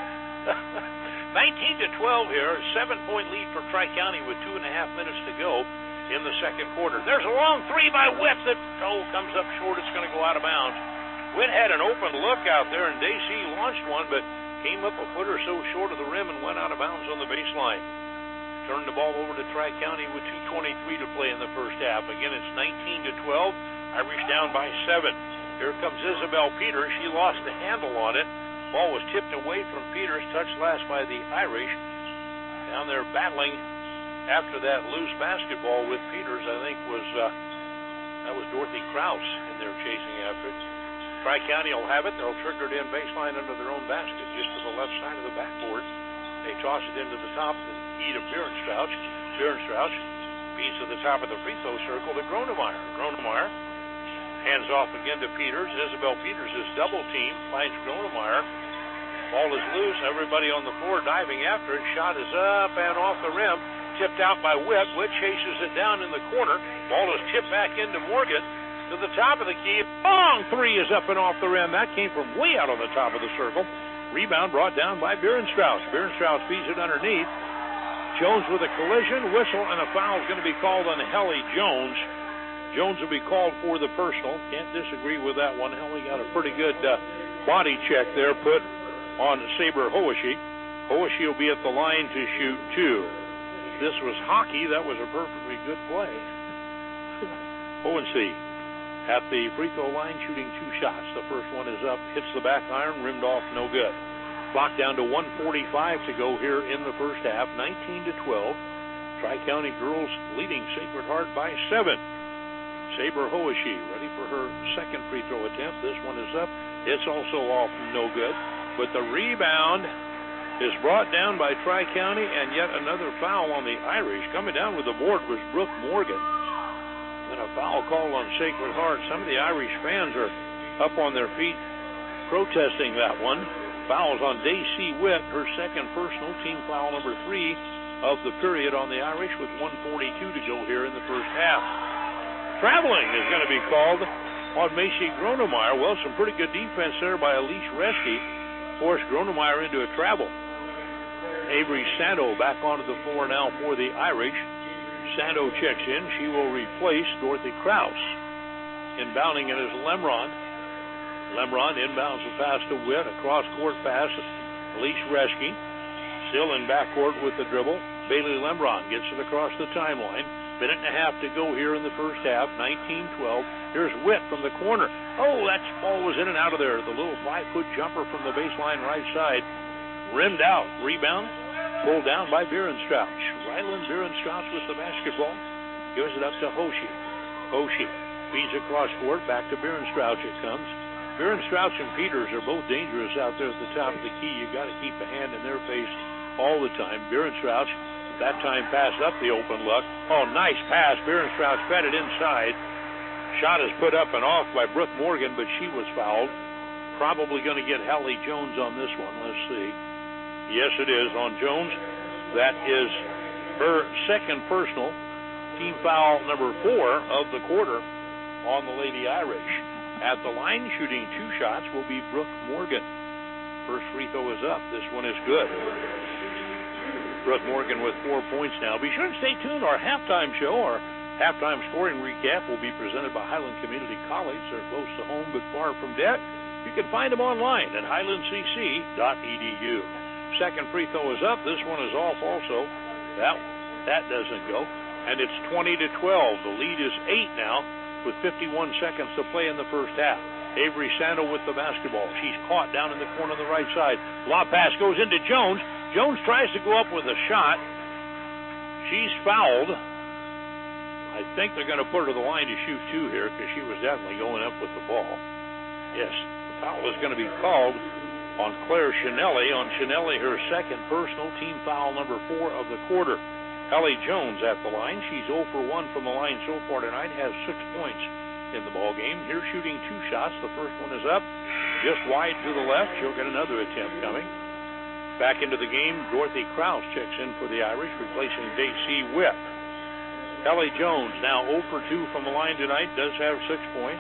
Speaker 3: 19-12 here. 7-point lead for Tri-County with 2.5 minutes to go in the second quarter. There's a long three by Witt that comes up short. It's going to go out of bounds. Witt had an open look out there, and Daisy launched one, but came up a foot or so short of the rim and went out of bounds on the baseline. Turned the ball over to Tri-County with 2:23 to play in the first half. Again, it's 19-12. Irish down by 7. Here comes Isabel Peters. She lost the handle on it. Ball was tipped away from Peters, touched last by the Irish. Down there battling after that loose basketball with Peters, I think that was Dorothy Krause, and they're chasing after it. Tri-County will have it. They'll trigger it in baseline under their own basket, just to the left side of the backboard. They toss it into the top of the key to Bierenstrouch. Bierenstrouch beats to the top of the free throw circle to Gronemeyer. Gronemeyer hands off again to Peters. Isabel Peters is double teamed, finds Gronemeyer. Ball is loose. Everybody on the floor diving after it. Shot is up and off the rim. Tipped out by Witt. Witt chases it down in the corner. Ball is tipped back into Morgan to the top of the key. Long three is up and off the rim. That came from way out on the top of the circle. Rebound brought down by Bierenstrouch. Bierenstrouch feeds it underneath. Jones with a collision, whistle, and a foul is going to be called on Helly Jones. Jones will be called for the personal. Can't disagree with that one. Helly got a pretty good body check there put on Saber Hoeshi. Hoeshi will be at the line to shoot 2. This was hockey. That was a perfectly good play. Hoeshi at the free throw line shooting 2 shots. The first one is up, hits the back iron, rimmed off, no good. Clock down to 1:45 to go here in the first half. 19-12. Tri-County girls leading Sacred Heart by 7. Saber Hoeshi ready for her second free throw attempt. This one is up. It's also off, no good. But the rebound is brought down by Tri-County, and yet another foul on the Irish. Coming down with the board was Brooke Morgan. Then a foul call on Sacred Heart. Some of the Irish fans are up on their feet protesting that one. Fouls on Daisy Witt, her second personal, team foul number 3 of the period on the Irish with 1:42 to go here in the first half. Traveling is going to be called on Macy Gronemeyer. Well, some pretty good defense there by Elise Reschke. Forced Gronemeyer into a travel. Avery Sando back onto the floor now for the Irish. Sando checks in. She will replace Dorothy Kraus. Inbounding it is Lemron. Lemron inbounds the pass to Witt. A cross-court pass. Elise Reschke. Still in backcourt with the dribble. Bailey Lemron gets it across the timeline. Minute and a half to go here in the first half. 19-12. Here's Witt from the corner. Oh, that ball was in and out of there. The little 5-foot jumper from the baseline right side. Rimmed out. Rebound. Pulled down by Bierenstrauch. Ryland Bierenstrauch with the basketball. Gives it up to Hoshi. Hoshi feeds across court. Back to Bierenstrauch it comes. Bierenstrauch and Peters are both dangerous out there at the top of the key. You got to keep a hand in their face all the time. Bierenstrauch that time passed up the open look. Oh, nice pass. Bierenstrauch fed it inside. Shot is put up and off by Brooke Morgan, but she was fouled. Probably going to get Hallie Jones on this one. Let's see. Yes, it is on Jones. That is her second personal. Team foul number 4 of the quarter on the Lady Irish. At the line, shooting 2 shots, will be Brooke Morgan. First free throw is up. This one is good. Brooke Morgan with 4 points now. Be sure to stay tuned. Our halftime show, our halftime scoring recap, will be presented by Highland Community College. They're close to home but far from debt. You can find them online at highlandcc.edu. Second free throw is up. This one is off also. That doesn't go. And it's 20-12. The lead is 8 now with 51 seconds to play in the first half. Avery Sando with the basketball. She's caught down in the corner on the right side. Lob pass goes into Jones. Jones tries to go up with a shot. She's fouled. I think they're going to put her to the line to shoot 2 here because she was definitely going up with the ball. Yes, the foul is going to be called on Claire Chinelli. On Chinelli, her second personal, team foul number 4 of the quarter. Hallie Jones at the line. She's 0 for 1 from the line so far tonight. Has 6 points in the ball game. Here shooting 2 shots. The first one is up, just wide to the left. She'll get another attempt coming. Back into the game, Dorothy Kraus checks in for the Irish, replacing Daisy Witt. Hallie Jones now 0 for 2 from the line tonight. Does have 6 points.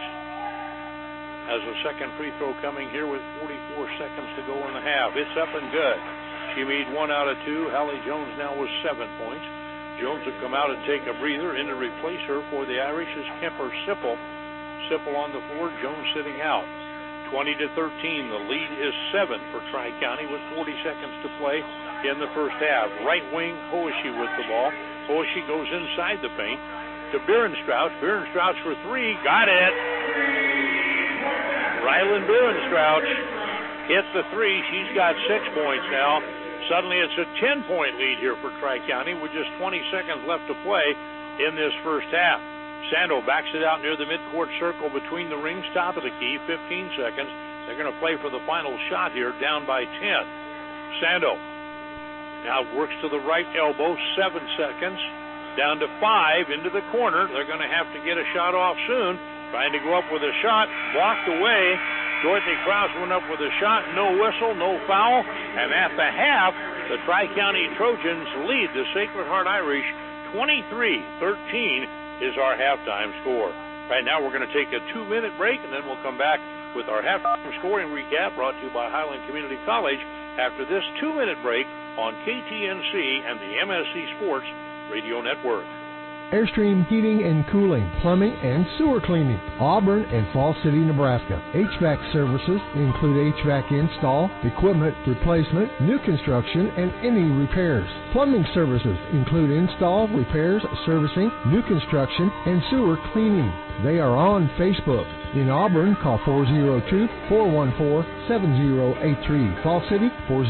Speaker 3: Has a second free throw coming here with 44 seconds to go in the half. It's up and good. She made 1 out of 2. Hallie Jones now with 7 points. Jones will come out and take a breather. In to replace her for the Irish is Kemper Sipple. Sipple on the floor. Jones sitting out. 20-13. The lead is 7 for Tri-County with 40 seconds to play in the first half. Right wing, Hoishi with the ball. Hoishi goes inside the paint to Bierenstrauch. Bierenstrauch for 3. Got it. Ryland Bierenstrauch hit the 3. She's got 6 points now. Suddenly it's a 10-point lead here for Tri-County with just 20 seconds left to play in this first half. Sando backs it out near the midcourt circle between the rings, top of the key, 15 seconds. They're going to play for the final shot here, down by 10. Sando now works to the right elbow, 7 seconds, down to 5, into the corner. They're going to have to get a shot off soon. Trying to go up with a shot, blocked away. Dorothy Kraus went up with a shot, no whistle, no foul. And at the half, the Tri-County Trojans lead the Sacred Heart Irish 23-13 is our halftime score. Right now we're going to take a 2-minute break, and then we'll come back with our halftime scoring recap brought to you by Highland Community College after this 2-minute break on KTNC and the MSC Sports Radio Network.
Speaker 9: Airstream Heating and Cooling, Plumbing and Sewer Cleaning, Auburn and Falls City, Nebraska. HVAC services include HVAC install, equipment replacement, new construction, and any repairs. Plumbing services include install, repairs, servicing, new construction, and sewer cleaning. They are on Facebook. In Auburn, call 402-414-7083. Falls City,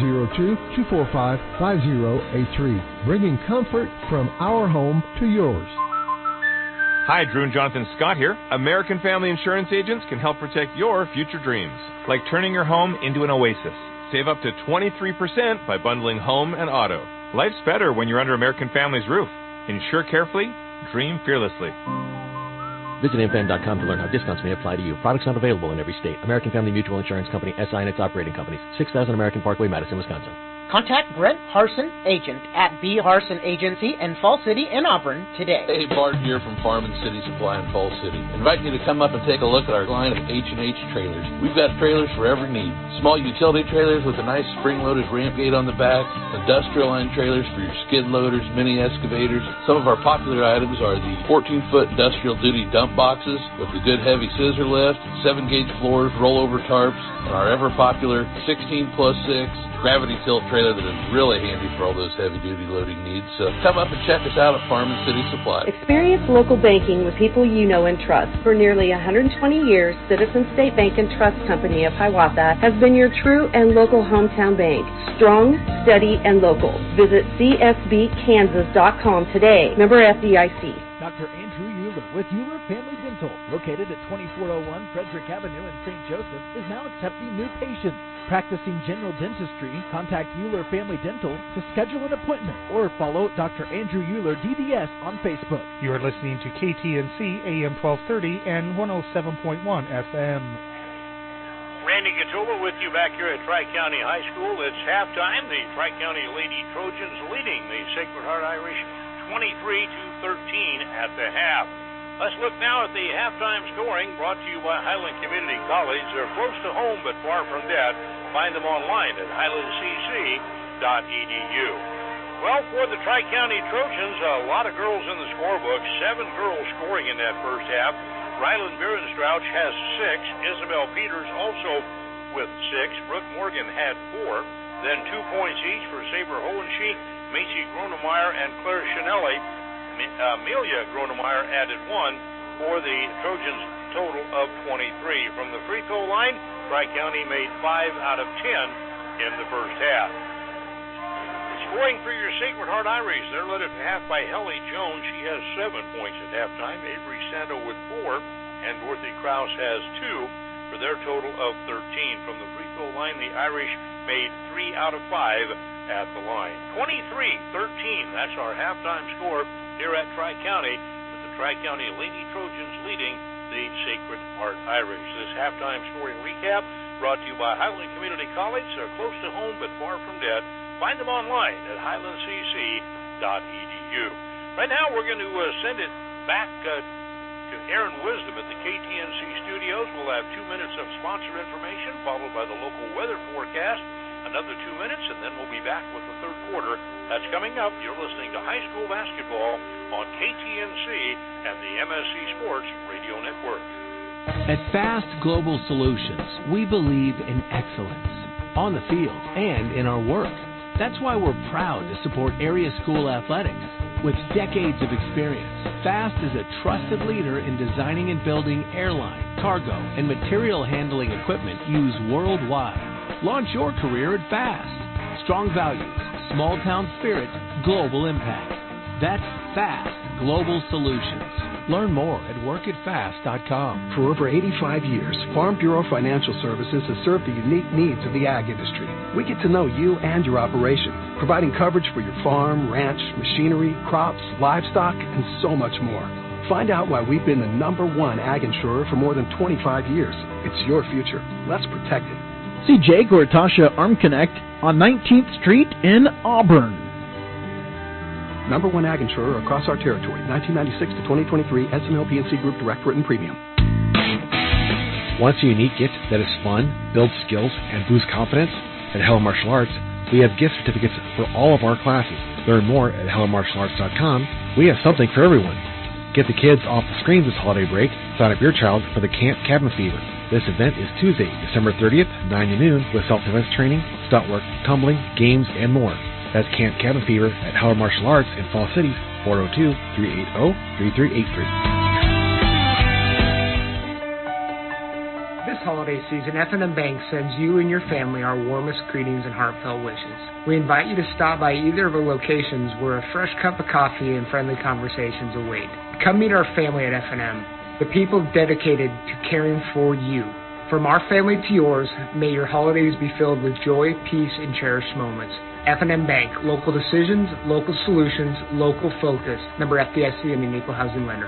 Speaker 9: 402-245-5083. Bringing comfort from our home to yours.
Speaker 13: Hi, Drew and Jonathan Scott here. American Family Insurance agents can help protect your future dreams, like turning your home into an oasis. Save up to 23% by bundling home and auto. Life's better when you're under American Family's roof. Insure carefully, dream fearlessly.
Speaker 10: Visit amfam.com to learn how discounts may apply to you. Products not available in every state. American Family Mutual Insurance Company, SI and its operating companies. 6000 American Parkway, Madison, Wisconsin.
Speaker 14: Contact Brent Harson, agent at B. Harson Agency in Fall City and Auburn today.
Speaker 15: Hey, Bart here from Farm and City Supply in Fall City. Invite you to come up and take a look at our line of H&H trailers. We've got trailers for every need. Small utility trailers with a nice spring-loaded ramp gate on the back, industrial line trailers for your skid loaders, mini excavators. Some of our popular items are the 14-foot industrial duty dump boxes with the good heavy scissor lift, 7-gauge floors, rollover tarps, and our ever-popular 16+6 gravity tilt trailer that is really handy for all those heavy-duty loading needs. So come up and check us out at Farm and City Supply.
Speaker 16: Experience local banking with people you know and trust. For nearly 120 years, Citizen State Bank and Trust Company of Hiawatha has been your true and local hometown bank. Strong, steady, and local. Visit csbkansas.com today. Member FDIC.
Speaker 12: Dr. Andrew Euler with Euler Family Dental, located at 2401 Frederick Avenue in St. Joseph, is now accepting new patients. Practicing general dentistry, contact Euler Family Dental to schedule an appointment or follow Dr. Andrew Euler DDS on Facebook.
Speaker 2: You are listening to KTNC AM 1230 and 107.1 FM.
Speaker 3: Randy Gattulla with you back here at Tri-County High School. It's halftime. The Tri-County Lady Trojans leading the Sacred Heart Irish 23-13 at the half. Let's look now at the halftime scoring brought to you by Highland Community College. They're close to home but far from dead. Find them online at highlandcc.edu. Well, for the Tri-County Trojans, a lot of girls in the scorebook. 7 girls scoring in that first half. Ryland Berenstrouch has 6. Isabel Peters also with 6. Brooke Morgan had 4. Then 2 points each for Sabre Hohenschie, Macy Gronemeyer, and Claire Chanelli. Amelia Gronemeyer added 1 for the Trojans total of 23. From the free throw line, Tri-County made 5 out of 10 in the first half. Scoring for your Sacred Heart Irish, they're led at half by Helly Jones. She has 7 points at halftime. Avery Santo with 4, and Dorothy Krause has 2 for their total of 13. From the free throw line, the Irish made 3 out of 5 at the line. 23-13, that's our halftime score here at Tri-County, with the Tri-County Lady Trojans leading the Sacred Heart Irish. This halftime scoring recap brought to you by Highland Community College. They're close to home but far from dead. Find them online at highlandcc.edu. Right now we're going to send it back to Aaron Wisdom at the KTNC studios. We'll have 2 minutes of sponsor information, followed by the local weather forecast. Another 2 minutes, and then we'll be back with the third quarter. That's coming up. You're listening to high school basketball on KTNC and the MSC Sports Radio Network.
Speaker 17: At Fast Global Solutions, we believe in excellence on the field and in our work. That's why we're proud to support area school athletics. With decades of experience, Fast is a trusted leader in designing and building airline, cargo, and material handling equipment used worldwide. Launch your career at Fast. Strong values, small town spirit, global impact. That's Fast Global Solutions. Learn more at workatfast.com.
Speaker 18: For over 85 years, Farm Bureau Financial Services has served the unique needs of the ag industry. We get to know you and your operation, providing coverage for your farm, ranch, machinery, crops, livestock, and so much more. Find out why we've been the #1 ag insurer for more than 25 years. It's your future. Let's protect it.
Speaker 12: See Jake or Tasha Arm Connect on 19th Street in Auburn.
Speaker 18: #1 ag insurer across our territory, 1996 to 2023, SMLP&C Group Direct Written Premium.
Speaker 19: Want a unique gift that is fun, builds skills, and boosts confidence? At Hello Martial Arts, we have gift certificates for all of our classes. Learn more at HelloMartialArts.com. We have something for everyone. Get the kids off the screens this holiday break. Sign up your child for the Camp Cabin Fever. This event is Tuesday, December 30th, 9 to noon, with self-defense training, stunt work, tumbling, games, and more. That's Camp Cabin Fever at Howard Martial Arts in Fall City, 402-380-3383.
Speaker 20: This holiday season, F&M Bank sends you and your family our warmest greetings and heartfelt wishes. We invite you to stop by either of our locations where a fresh cup of coffee and friendly conversations await. Come meet our family at F&M, the people dedicated to caring for you. From our family to yours, may your holidays be filled with joy, peace, and cherished moments. F&M Bank, local decisions, local solutions, local focus. Member FDIC and an equal housing lender.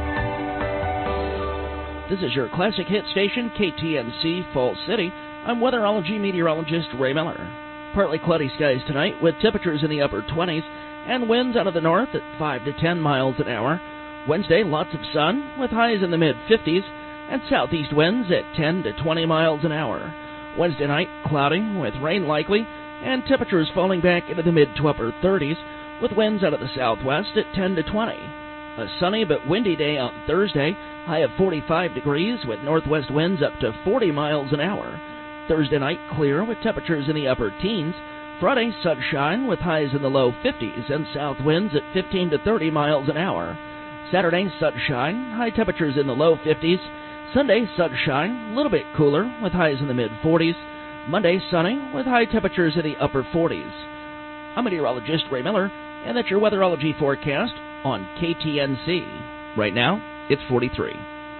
Speaker 21: This is your classic hit station, KTNC Fall City. I'm weatherology meteorologist Ray Miller.
Speaker 12: Partly cloudy skies tonight with temperatures in the upper 20s and winds out of the north at 5 to 10 miles an hour. Wednesday, lots of sun with highs in the mid-50s and southeast winds at 10 to 20 miles an hour. Wednesday night, cloudy with rain likely and temperatures falling back into the mid to upper 30s with winds out of the southwest at 10 to 20. A sunny but windy day on Thursday, high of 45 degrees with northwest winds up to 40 miles an hour. Thursday night, clear with temperatures in the upper teens. Friday, sunshine with highs in the low 50s and south winds at 15 to 30 miles an hour. Saturday, sunshine, high temperatures in the low 50s. Sunday, sunshine, a little bit cooler with highs in the mid-40s. Monday, sunny with high temperatures in the upper 40s. I'm meteorologist Ray Miller, and that's your weatherology forecast on KTNC. Right now, it's 43.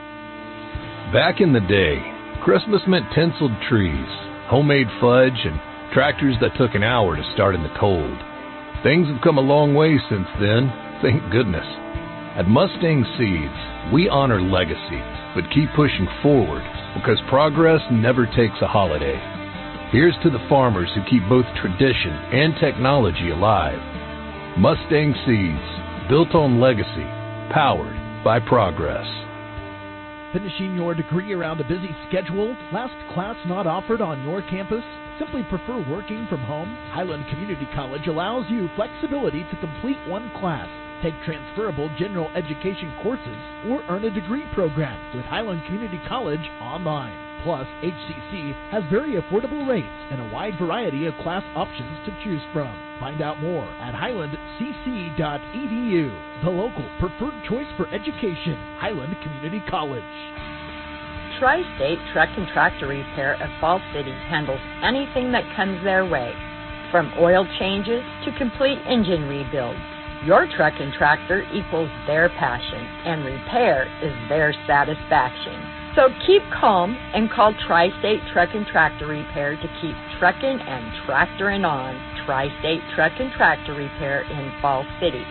Speaker 21: Back in the day, Christmas meant tinseled trees, homemade fudge, and tractors that took an hour to start in the cold. Things have come a long way since then, thank goodness. At Mustang Seeds, we honor legacy, but keep pushing forward because progress never takes a holiday. Here's to the farmers who keep both tradition and technology alive. Mustang Seeds, built on legacy, powered by progress.
Speaker 12: Finishing your degree around a busy schedule? Last class not offered on your campus? Simply prefer working from home? Highland Community College allows you flexibility to complete one class, take transferable general education courses, or earn a degree program with Highland Community College online. Plus, HCC has very affordable rates and a wide variety of class options to choose from. Find out more at highlandcc.edu. The local preferred choice for education, Highland Community College.
Speaker 22: Tri-State Truck and Tractor Repair of Falls City handles anything that comes their way, from oil changes to complete engine rebuilds. Your truck and tractor equals their passion, and repair is their satisfaction. So keep calm and call Tri-State Truck and Tractor Repair to keep trucking and tractoring on. Tri-State Truck and Tractor Repair in Falls City,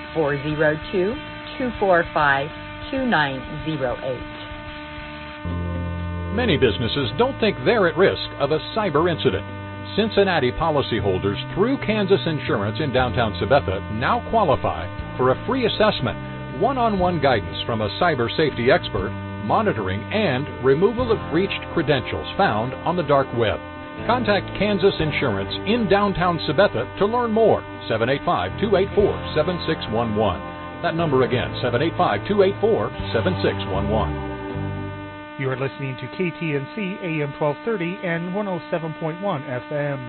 Speaker 22: 402-245-2908.
Speaker 23: Many businesses don't think they're at risk of a cyber incident. Cincinnati policyholders through Kansas Insurance in downtown Sabetha now qualify for a free assessment, one-on-one guidance from a cyber safety expert, monitoring and removal of breached credentials found on the dark web. Contact Kansas Insurance in downtown Sabetha to learn more. 785-284-7611. That number again, 785-284-7611.
Speaker 2: You are listening to KTNC AM 1230 and 107.1 FM.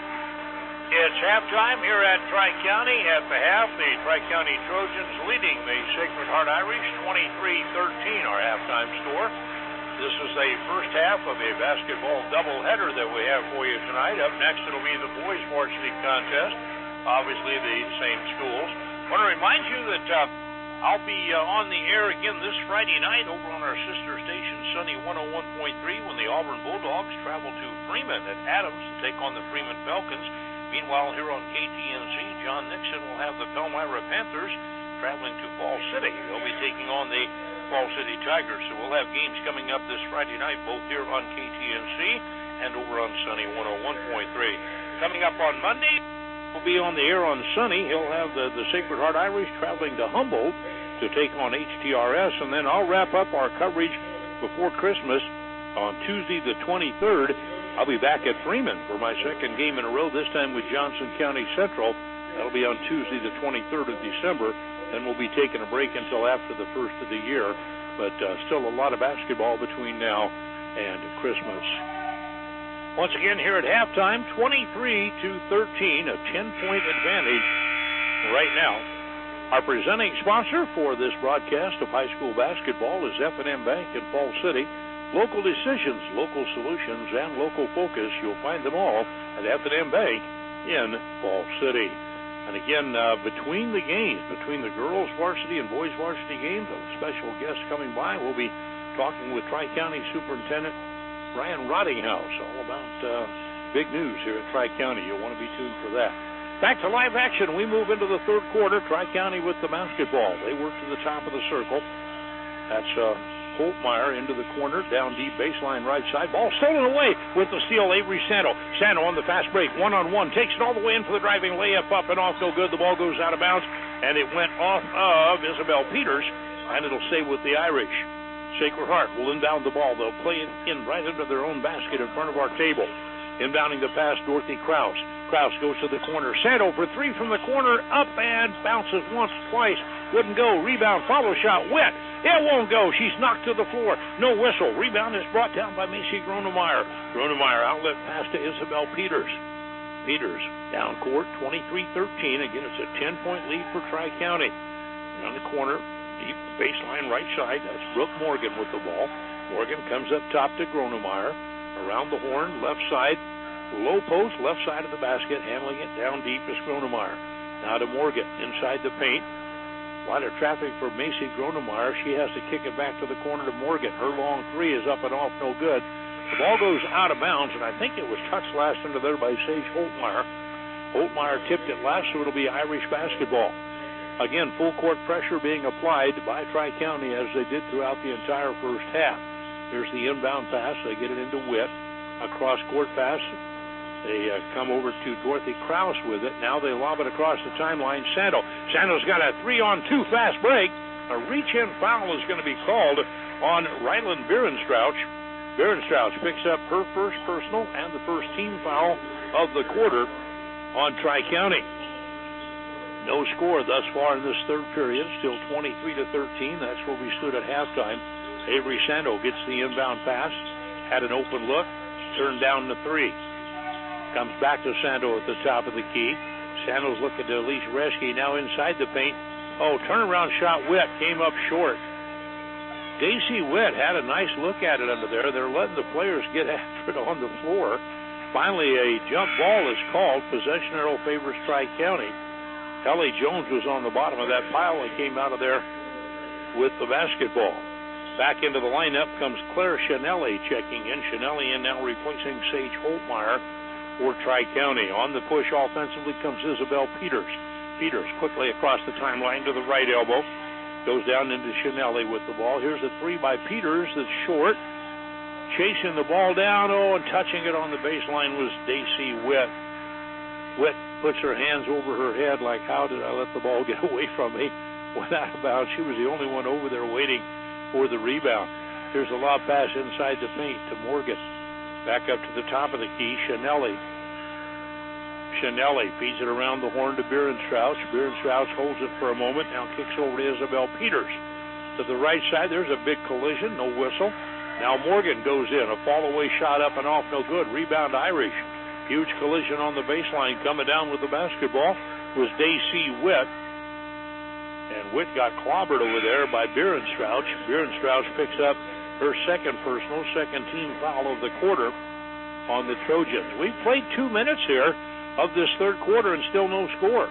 Speaker 3: It's halftime here at Tri-County. At the half, the Tri-County Trojans leading the Sacred Heart Irish 23-13, our halftime score. This is the first half of a basketball doubleheader that we have for you tonight. Up next, it'll be the boys' varsity contest. Obviously, the same schools. I want to remind you that I'll be on the air again this Friday night over on our sister station, Sunny 101.3, when the Auburn Bulldogs travel to Freeman at Adams to take on the Freeman Falcons. Meanwhile, here on KTNC, John Nixon will have the Palmyra Panthers traveling to Falls City. They'll be taking on the Falls City Tigers. So we'll have games coming up this Friday night, both here on KTNC and over on Sunny 101.3. Coming up on Monday, we'll be on the air on Sunny. He'll have the Sacred Heart Irish traveling to Humboldt to take on HTRS. And then I'll wrap up our coverage before Christmas on Tuesday the 23rd. I'll be back at Freeman for my second game in a row, this time with Johnson County Central. That'll be on Tuesday the 23rd of December. Then we'll be taking a break until after the first of the year. But still a lot of basketball between now and Christmas. Once again, here at halftime, 23-13, a 10-point advantage right now. Our presenting sponsor for this broadcast of high school basketball is F&M Bank in Falls City. Local decisions, local solutions, and local focus. You'll find them all at F&M Bank in Falls City. And again, between the games, between the girls' varsity and boys' varsity games, a special guest coming by. We'll be talking with Tri-County Superintendent Ryan Rottinghouse all about big news here at Tri-County. You'll want to be tuned for that. Back to live action. We move into the third quarter. Tri-County with the basketball. They work to the top of the circle. That's Holtmeyer into the corner, down deep baseline right side. Ball stolen away with the steal, Avery Sando. Sando on the fast break, one-on-one, takes it all the way in for the driving layup, up and off, no good. The ball goes out of bounds, and it went off of Isabel Peters, and it'll stay with the Irish. Sacred Heart will inbound the ball. They'll play it in right under their own basket in front of our table. Inbounding the pass, Dorothy Krause. Krause goes to the corner. Sando for three from the corner, up and bounces once, twice. Wouldn't go. Rebound, follow shot, Witt. It won't go. She's knocked to the floor. No whistle. Rebound is brought down by Macy Gronemeyer. Gronemeyer outlet pass to Isabel Peters. Peters down court, 23-13. Again, it's a 10-point lead for Tri-County. On the corner, deep baseline right side. That's Brooke Morgan with the ball. Morgan comes up top to Gronemeyer. Around the horn, left side. Low post, left side of the basket. Handling it down deep is Gronemeyer. Now to Morgan inside the paint. A lot of traffic for Macy Gronemeyer. She has to kick it back to the corner to Morgan. Her long three is up and off, no good. The ball goes out of bounds, and I think it was touched last under there by Sage Holtmeyer. Holtmeyer tipped it last, so it'll be Irish basketball. Again, full court pressure being applied by Tri-County as they did throughout the entire first half. There's the inbound pass. They get it into Witt. A cross-court pass. They come over to Dorothy Krause with it. Now they lob it across the timeline. Sando. Sando's got a 3-on-2 fast break. A reach-in foul is going to be called on Ryland Bierenstrauch. Bierenstrauch picks up her first personal and the first team foul of the quarter on Tri-County. No score thus far in this third period. Still 23-13. That's where we stood at halftime. Avery Sando gets the inbound pass. Had an open look. Turned down the three. Comes back to Sando at the top of the key. Sando's looking to Elise Reschke now inside the paint. Oh, turnaround shot, Witt came up short. Daisy Witt had a nice look at it under there. They're letting the players get after it on the floor. Finally, a jump ball is called. Possession arrow favors Tri-County. Ellie Jones was on the bottom of that pile and came out of there with the basketball. Back into the lineup comes Claire Chanelli checking in. Chanelli in now replacing Sage Holtmeyer for Tri-County. On the push offensively comes Isabel Peters. Peters quickly across the timeline to the right elbow. Goes down into Chanelli with the ball. Here's a three by Peters that's short. Chasing the ball down, and touching it on the baseline was Daisy Witt. Witt puts her hands over her head like, how did I let the ball get away from me? Went out of bounds. She was the only one over there waiting for the rebound. Here's a lob pass inside the paint to Morgan. Back up to the top of the key, Chanelli. Chanelli feeds it around the horn to Bierenstrauch. Bierenstrauch holds it for a moment, now kicks over to Isabel Peters. To the right side, there's a big collision, no whistle. Now Morgan goes in, a fall-away shot up and off, no good. Rebound Irish. Huge collision on the baseline. Coming down with the basketball was Daisy Witt. And Witt got clobbered over there by Bierenstrauch. Bierenstrauch picks up her second personal, second team foul of the quarter on the Trojans. We've played 2 minutes here of this third quarter and still no score.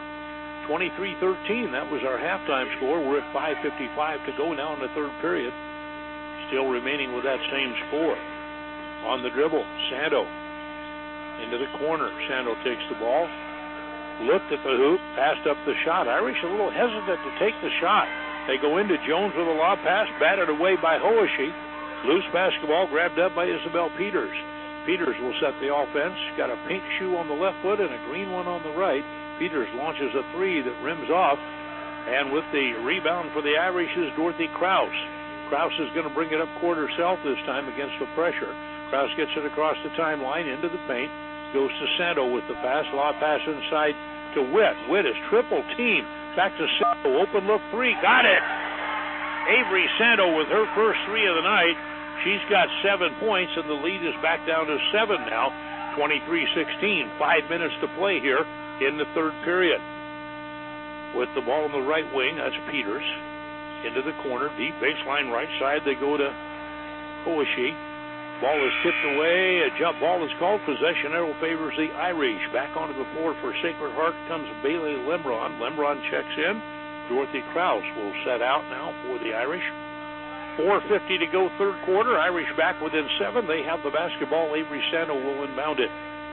Speaker 3: 23-13, that was our halftime score. We're at 5:55 to go now in the third period. Still remaining with that same score. On the dribble, Sando into the corner. Sando takes the ball, looked at the hoop, passed up the shot. Irish a little hesitant to take the shot. They go into Jones with a lob pass, batted away by Hoishi. Loose basketball grabbed up by Isabel Peters. Peters will set the offense. Got a pink shoe on the left foot and a green one on the right. Peters launches a three that rims off. And with the rebound for the Irish is Dorothy Krause. Krause is going to bring it up court herself this time against the pressure. Krause gets it across the timeline into the paint. Goes to Sando with the pass. Lob pass inside to Witt. Witt is triple team. Back to Sando. Open look three. Got it. Avery Sando with her first three of the night. She's got 7 points, and the lead is back down to 7 now. 23-16. 5 minutes to play here in the third period. With the ball on the right wing, that's Peters. Into the corner, deep baseline right side. They go to Hoishi. Ball is tipped away. A jump ball is called. Possession arrow favors the Irish. Back onto the floor for Sacred Heart comes Bailey Lemron. Lemron checks in. Dorothy Krause will set out now for the Irish. 4:50 to go third quarter. Irish back within 7. They have the basketball. Avery Sando will inbound it.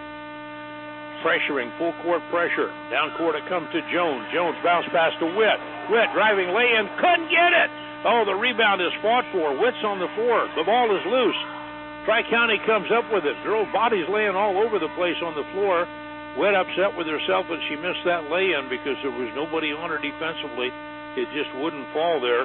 Speaker 3: Pressuring, full court pressure. Down court it comes to Jones. Jones bounce pass to Witt. Witt driving lay-in, couldn't get it. Oh, the rebound is fought for. Witt's on the floor. The ball is loose. Tri-County comes up with it. Girl body's laying all over the place on the floor. Witt upset with herself when she missed that lay-in because there was nobody on her defensively. It just wouldn't fall there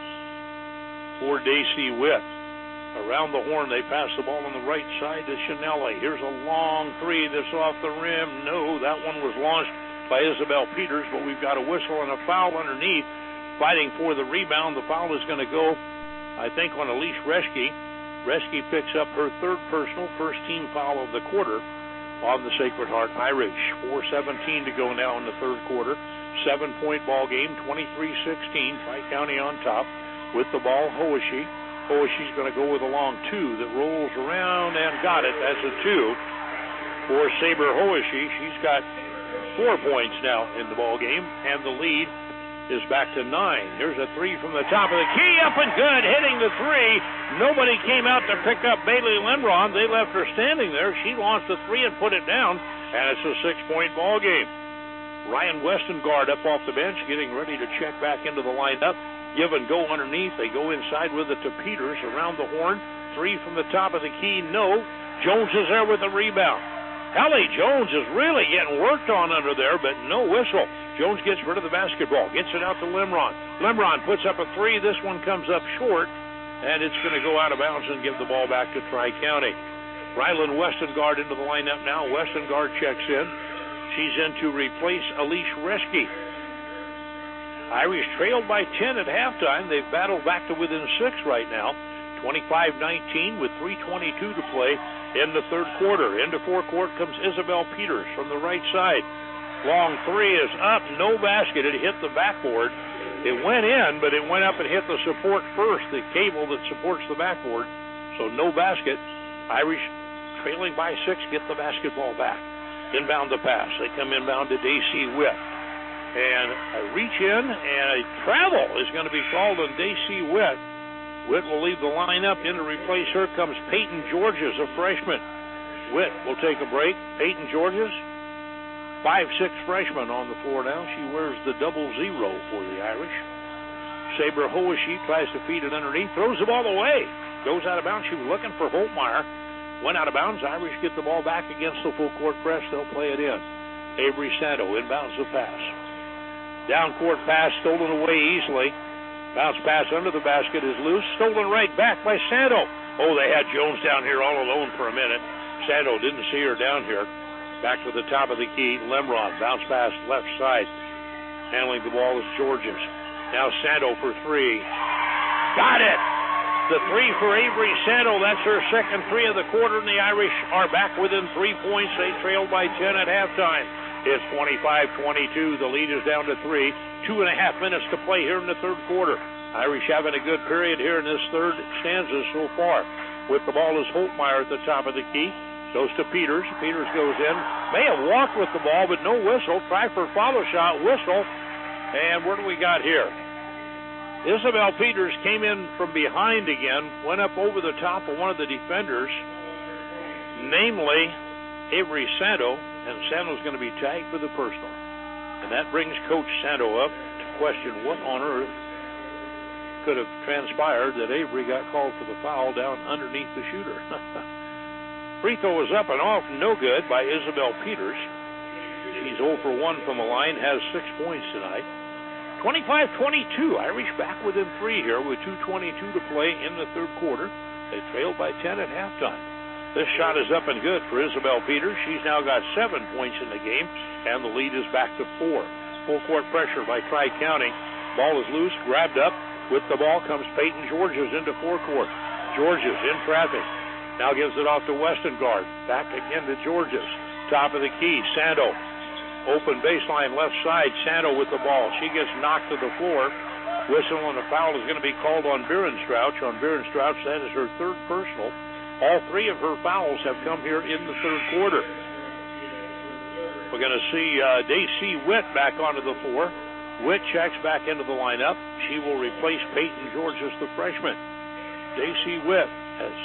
Speaker 3: for Daisy Witt. Around the horn, they pass the ball on the right side to Chanelli. Here's a long three that's off the rim. No, that one was launched by Isabel Peters, but we've got a whistle and a foul underneath. Fighting for the rebound. The foul is going to go, I think, on Elise Reschke. Reschke picks up her third personal, first team foul of the quarter on the Sacred Heart Irish. 4:17 to go now in the third quarter. 7-point ball game, 23-16. Tri-County on top with the ball. Hoeshe. Hoeshe's going to go with a long two that rolls around and got it. That's a two for Saber Hoeshe. She's got 4 points now in the ball game, and the lead is back to 9. Here's a three from the top of the key, up and good, hitting the three. Nobody came out to pick up Bailey Lemron. They left her standing there. She launched the three and put it down, and it's a 6-point ball game. Ryan Westengard up off the bench, getting ready to check back into the lineup. Give and go underneath. They go inside with it to Peters around the horn. Three from the top of the key, no. Jones is there with the rebound. Hallie Jones is really getting worked on under there, but no whistle. Jones gets rid of the basketball, gets it out to Lemron. Lemron puts up a three. This one comes up short, and it's going to go out of bounds and give the ball back to Tri-County. Rylan Westengard into the lineup now. Westengard checks in. She's in to replace Elise Reschke. Irish trailed by 10 at halftime. They've battled back to within 6 right now. 25-19 with 3:22 to play in the third quarter. Into forecourt comes Isabel Peters from the right side. Long three is up, no basket. It hit the backboard. It went in, but it went up and hit the support first, the cable that supports the backboard. So no basket. Irish trailing by 6, get the basketball back. Inbound the pass. They come inbound to Daisy Witt. And a reach in and a travel is going to be called on Daisy Witt. Witt will leave the lineup. In to replace her comes Peyton Georges, a freshman. Witt will take a break. Peyton Georges, 5'6" freshman on the floor now. She wears the 00 for the Irish. Saber Hoeshe tries to feed it underneath, throws the ball away. Goes out of bounds. She was looking for Holtmeyer. Went out of bounds. Irish get the ball back against the full court press. They'll play it in. Avery Santo inbounds the pass. Down court pass stolen away easily. Bounce pass under the basket is loose. Stolen right back by Santo. Oh, they had Jones down here all alone for a minute. Santo didn't see her down here. Back to the top of the key. Lemron. Bounce pass left side. Handling the ball is Georges. Now Santo for three. Got it! The three for Avery Santo. That's her second three of the quarter, and the Irish are back within 3 points. They trailed by 10 at halftime. It's 25-22. The lead is down to 3. 2.5 minutes to play here in the third quarter. Irish having a good period here in this third stanza so far. With the ball is Holtmeyer at the top of the key. Goes to Peters. Peters goes in. May have walked with the ball, but no whistle. Try for follow shot. Whistle. And what do we got here? Isabel Peters came in from behind again. Went up over the top of one of the defenders. Namely, Avery Santo. And Santo's going to be tagged for the personal. And that brings Coach Santo up to question what on earth could have transpired that Avery got called for the foul down underneath the shooter. Free throw is up and off, no good by Isabel Peters. She's 0 for 1 from the line, has 6 points tonight. 25-22, Irish back within 3 here with 2:22 to play in the third quarter. They trailed by 10 at halftime. This shot is up and good for Isabel Peters. She's now got 7 points in the game, and the lead is back to 4. Full court pressure by Tri-County. Ball is loose, grabbed up. With the ball comes Peyton Georges into forecourt. Georges in traffic. Now gives it off to Westengard. Back again to Georges. Top of the key, Santo. Open baseline left side, Santo with the ball. She gets knocked to the floor. Whistle and a foul is going to be called on Bierenstrouch. On Bierenstrouch, that is her third personal. All 3 of her fouls have come here in the third quarter. We're going to see Daisy Witt back onto the floor. Witt checks back into the lineup. She will replace Peyton Georges, the freshman. Daisy Witt has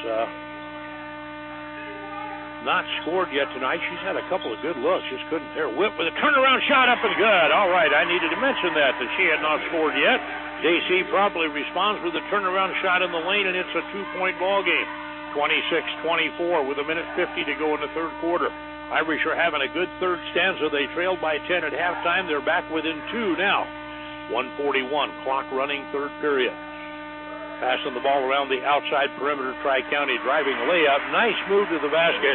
Speaker 3: not scored yet tonight. She's had a couple of good looks. Just couldn't pair. Witt with a turnaround shot up and good. All right, I needed to mention that she had not scored yet. JC promptly responds with a turnaround shot in the lane, and it's a 2-point ball game. 26-24 with 1:50 to go in the third quarter. Irish are having a good third stanza. They trailed by 10 at halftime. They're back within 2 now. 1:41, clock running, third period. Passing the ball around the outside perimeter, Tri-County driving layup. Nice move to the basket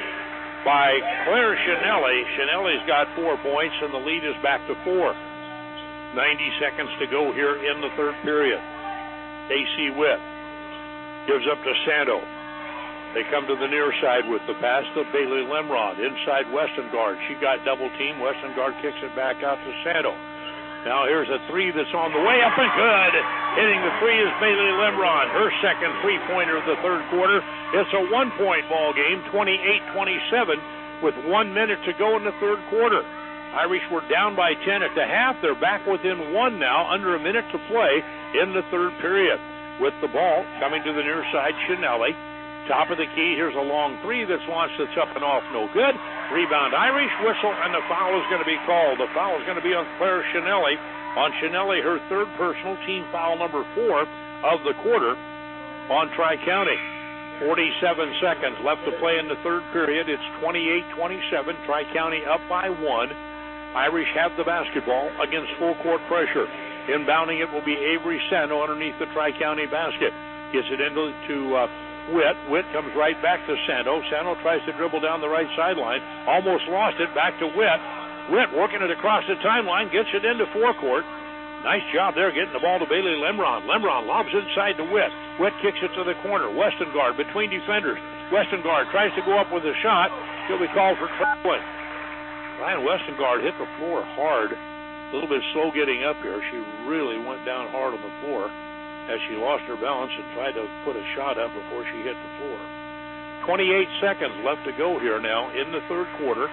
Speaker 3: by Claire Shinelli. Shinelli's got 4 points, and the lead is back to 4. 90 seconds to go here in the third period. AC Witt gives up to Sando. They come to the near side with the pass to Bailey Lemrod. Inside Westengard. She got double teamed. Westengard kicks it back out to Sando. Now here's a three that's on the way up and good. Hitting the three is Bailey Lemrod. Her second three-pointer of the third quarter. It's a 1-point ball game, 28-27, with 1 minute to go in the third quarter. Irish were down by 10 at the half. They're back within 1 now, under a minute to play in the third period. With the ball coming to the near side, Shinelli. Top of the key, here's a long three that's launched, that's up and off, no good. Rebound Irish, whistle, and the foul is going to be called. The foul is going to be on Claire Shinelli. On Shinelli, her third personal, team foul number 4 of the quarter on Tri-County. 47 seconds left to play in the third period. It's 28-27, Tri-County up by 1. Irish have the basketball against full court pressure. Inbounding it will be Avery Sando underneath the Tri-County basket. Gets it into Witt. Witt comes right back to Sando. Sando tries to dribble down the right sideline. Almost lost it. Back to Witt. Witt working it across the timeline. Gets it into forecourt. Nice job there getting the ball to Bailey Lemron. Lemron lobs inside to Witt. Witt kicks it to the corner. Westengard between defenders. Westengard tries to go up with a shot. He'll be called for traveling. Ryan Westengard hit the floor hard. A little bit slow getting up here. She really went down hard on the floor as she lost her balance and tried to put a shot up before she hit the floor. 28 seconds left to go here now in the third quarter.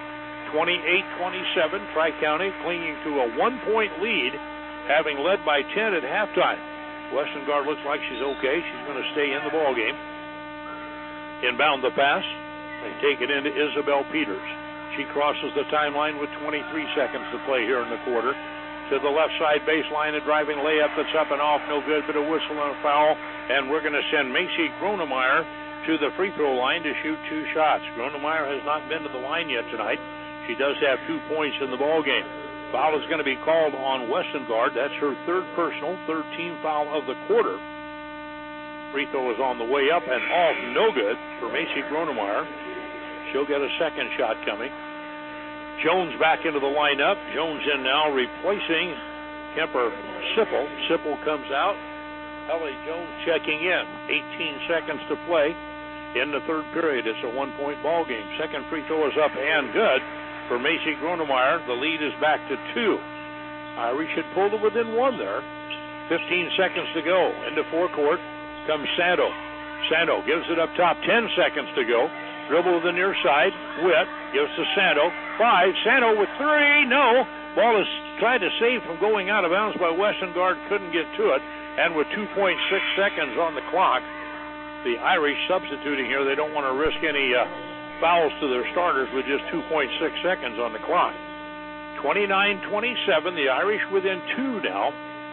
Speaker 3: 28-27, Tri-County clinging to a 1-point lead, having led by 10 at halftime. Westengard looks like she's okay. She's going to stay in the ballgame. Inbound the pass. They take it into Isabel Peters. She crosses the timeline with 23 seconds to play here in the quarter. To the left side baseline, a driving layup that's up and off, no good, but a whistle and a foul. And we're going to send Macy Gronemeyer to the free throw line to shoot 2 shots. Gronemeyer has not been to the line yet tonight. She does have 2 points in the ball game. Foul is going to be called on Westengard. That's her third personal, third team foul of the quarter. Free throw is on the way up and off, no good for Macy Gronemeyer. She'll get a second shot coming. Jones back into the lineup. Jones in now, replacing Kemper Sipple. Sipple comes out. Ellie Jones checking in. 18 seconds to play in the third period. It's a 1-point ball game. Second free throw is up and good for Macy Gronemeyer. The lead is back to 2. Irish had pulled it within 1 there. 15 seconds to go. Into forecourt comes Sando. Sando gives it up top. 10 seconds to go. Dribble to the near side. Witt gives to Sando. 5. Sando with 3. No. Ball is tried to save from going out of bounds by Westengard. Couldn't get to it. And with 2.6 seconds on the clock, the Irish substituting here. They don't want to risk any fouls to their starters with just 2.6 seconds on the clock. 29-27. The Irish within 2 now.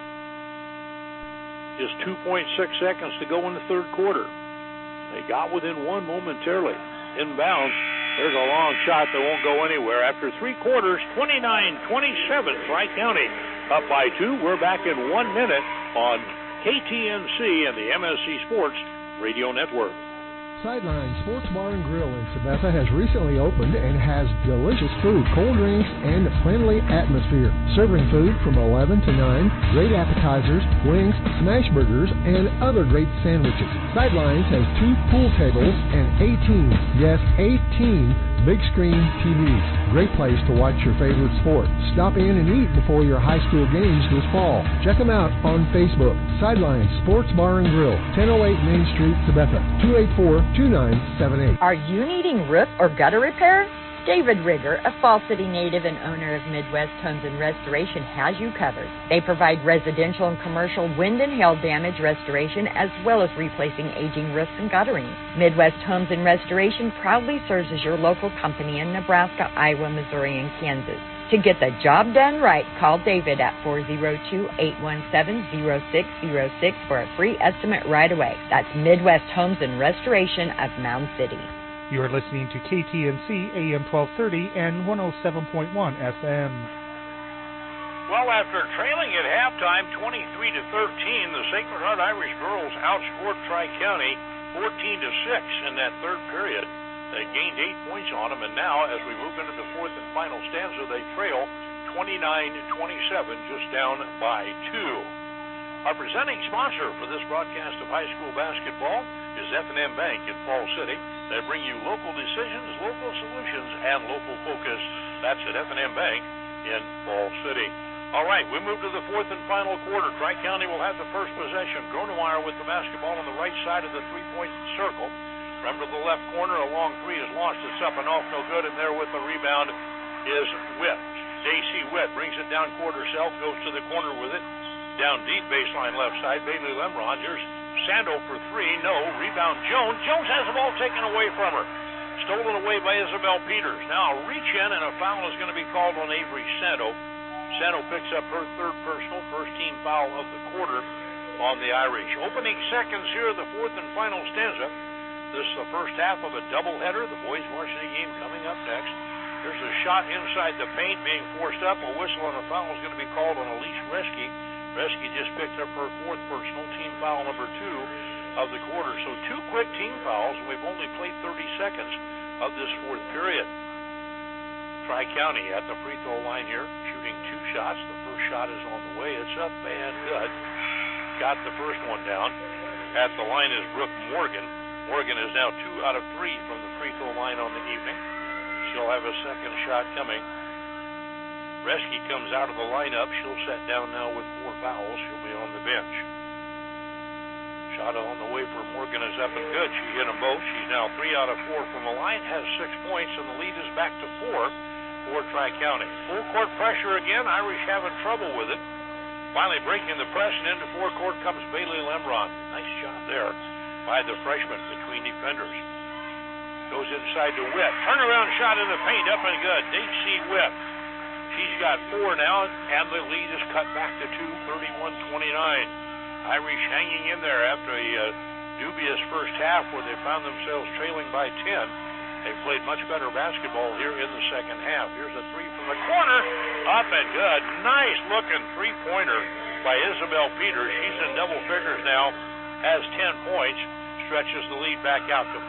Speaker 3: Just 2.6 seconds to go in the third quarter. They got within 1 momentarily. Inbounds, there's a long shot that won't go anywhere. After 3 quarters, 29-27, Tri-County up by 2. We're back in 1 minute on KTNC and the MSC Sports Radio Network.
Speaker 9: Sideline Sports Bar and Grill in Sabetha has recently opened and has delicious food, cold drinks, and a friendly atmosphere. Serving food from 11 to 9, great appetizers, wings, smash burgers, and other great sandwiches. Sidelines has 2 pool tables and 18, yes, 18 big screen TVs. Great place to watch your favorite sport. Stop in and eat before your high school games this fall. Check them out on Facebook. Sideline Sports Bar and Grill, 1008 Main Street, Sabetha, 284-2978.
Speaker 22: Are you needing roof or gutter repair? David Rigger, a Fall City native and owner of Midwest Homes and Restoration, has you covered. They provide residential and commercial wind and hail damage restoration as well as replacing aging roofs and guttering. Midwest Homes and Restoration proudly serves as your local company in Nebraska, Iowa, Missouri, and Kansas. To get the job done right, call David at 402-817-0606 for a free estimate right away. That's Midwest Homes and Restoration of Mound City.
Speaker 2: You are listening to KTNC AM 1230 and 107.1 FM.
Speaker 3: Well, after trailing at halftime 23-13, the Sacred Heart Irish girls outscored Tri-County 14-6 in that third period. They gained 8 points on them, and now, as we move into the fourth and final stanza, they trail 29-27, just down by 2. Our presenting sponsor for this broadcast of high school basketball is F&M Bank in Falls City. They bring you local decisions, local solutions, and local focus. That's at F&M Bank in Falls City. All right, we move to the fourth and final quarter. Tri-County will have the first possession. Gronemeyer with the basketball on the right side of the three-point circle. From to the left corner, a long three is launched. It's up and off, no good. And there with the rebound is Witt. J.C. Witt brings it down court herself, goes to the corner with it. Down deep baseline left side, Bailey Lemron. Here's Sando for three. No. Rebound Jones. Jones has the ball taken away from her. Stolen away by Isabel Peters. Now a reach in and a foul is going to be called on Avery Sando. Sando picks up her third personal, first team foul of the quarter on the Irish. Opening seconds here, the fourth and final stanza. This is the first half of a doubleheader. The boys varsity game coming up next. There's a shot inside the paint being forced up. A whistle and a foul is going to be called on Elise Reske. Reske just picked up her fourth personal, team foul number 2 of the quarter. So 2 quick team fouls, and we've only played 30 seconds of this fourth period. Tri-County at the free throw line here, shooting 2 shots. The first shot is on the way. It's up and good. Got the first one down. At the line is Brooke Morgan. Morgan is now 2 out of 3 from the free throw line on the evening. She'll have a second shot coming. Reske comes out of the lineup. She'll set down now with 4 fouls. She'll be on the bench. Shot on the way for Morgan is up and good. She hit them both. She's now 3 out of 4 from the line, has 6 points, and the lead is back to 4 for Tri-County. Full court pressure again. Irish having trouble with it. Finally breaking the press, and into forecourt comes Bailey Lemron. Nice job there by the freshman between defenders. Goes inside to Witt. Turnaround shot in the paint, up and good. Daisy Witt. She's got 4 now, and the lead is cut back to 2, 31-29. Irish hanging in there after a dubious first half where they found themselves trailing by 10. They've played much better basketball here in the second half. Here's a 3 from the corner. Up and good. Nice looking three-pointer by Isabel Peters. She's in double figures now. Has 10 points. Stretches the lead back out to 5.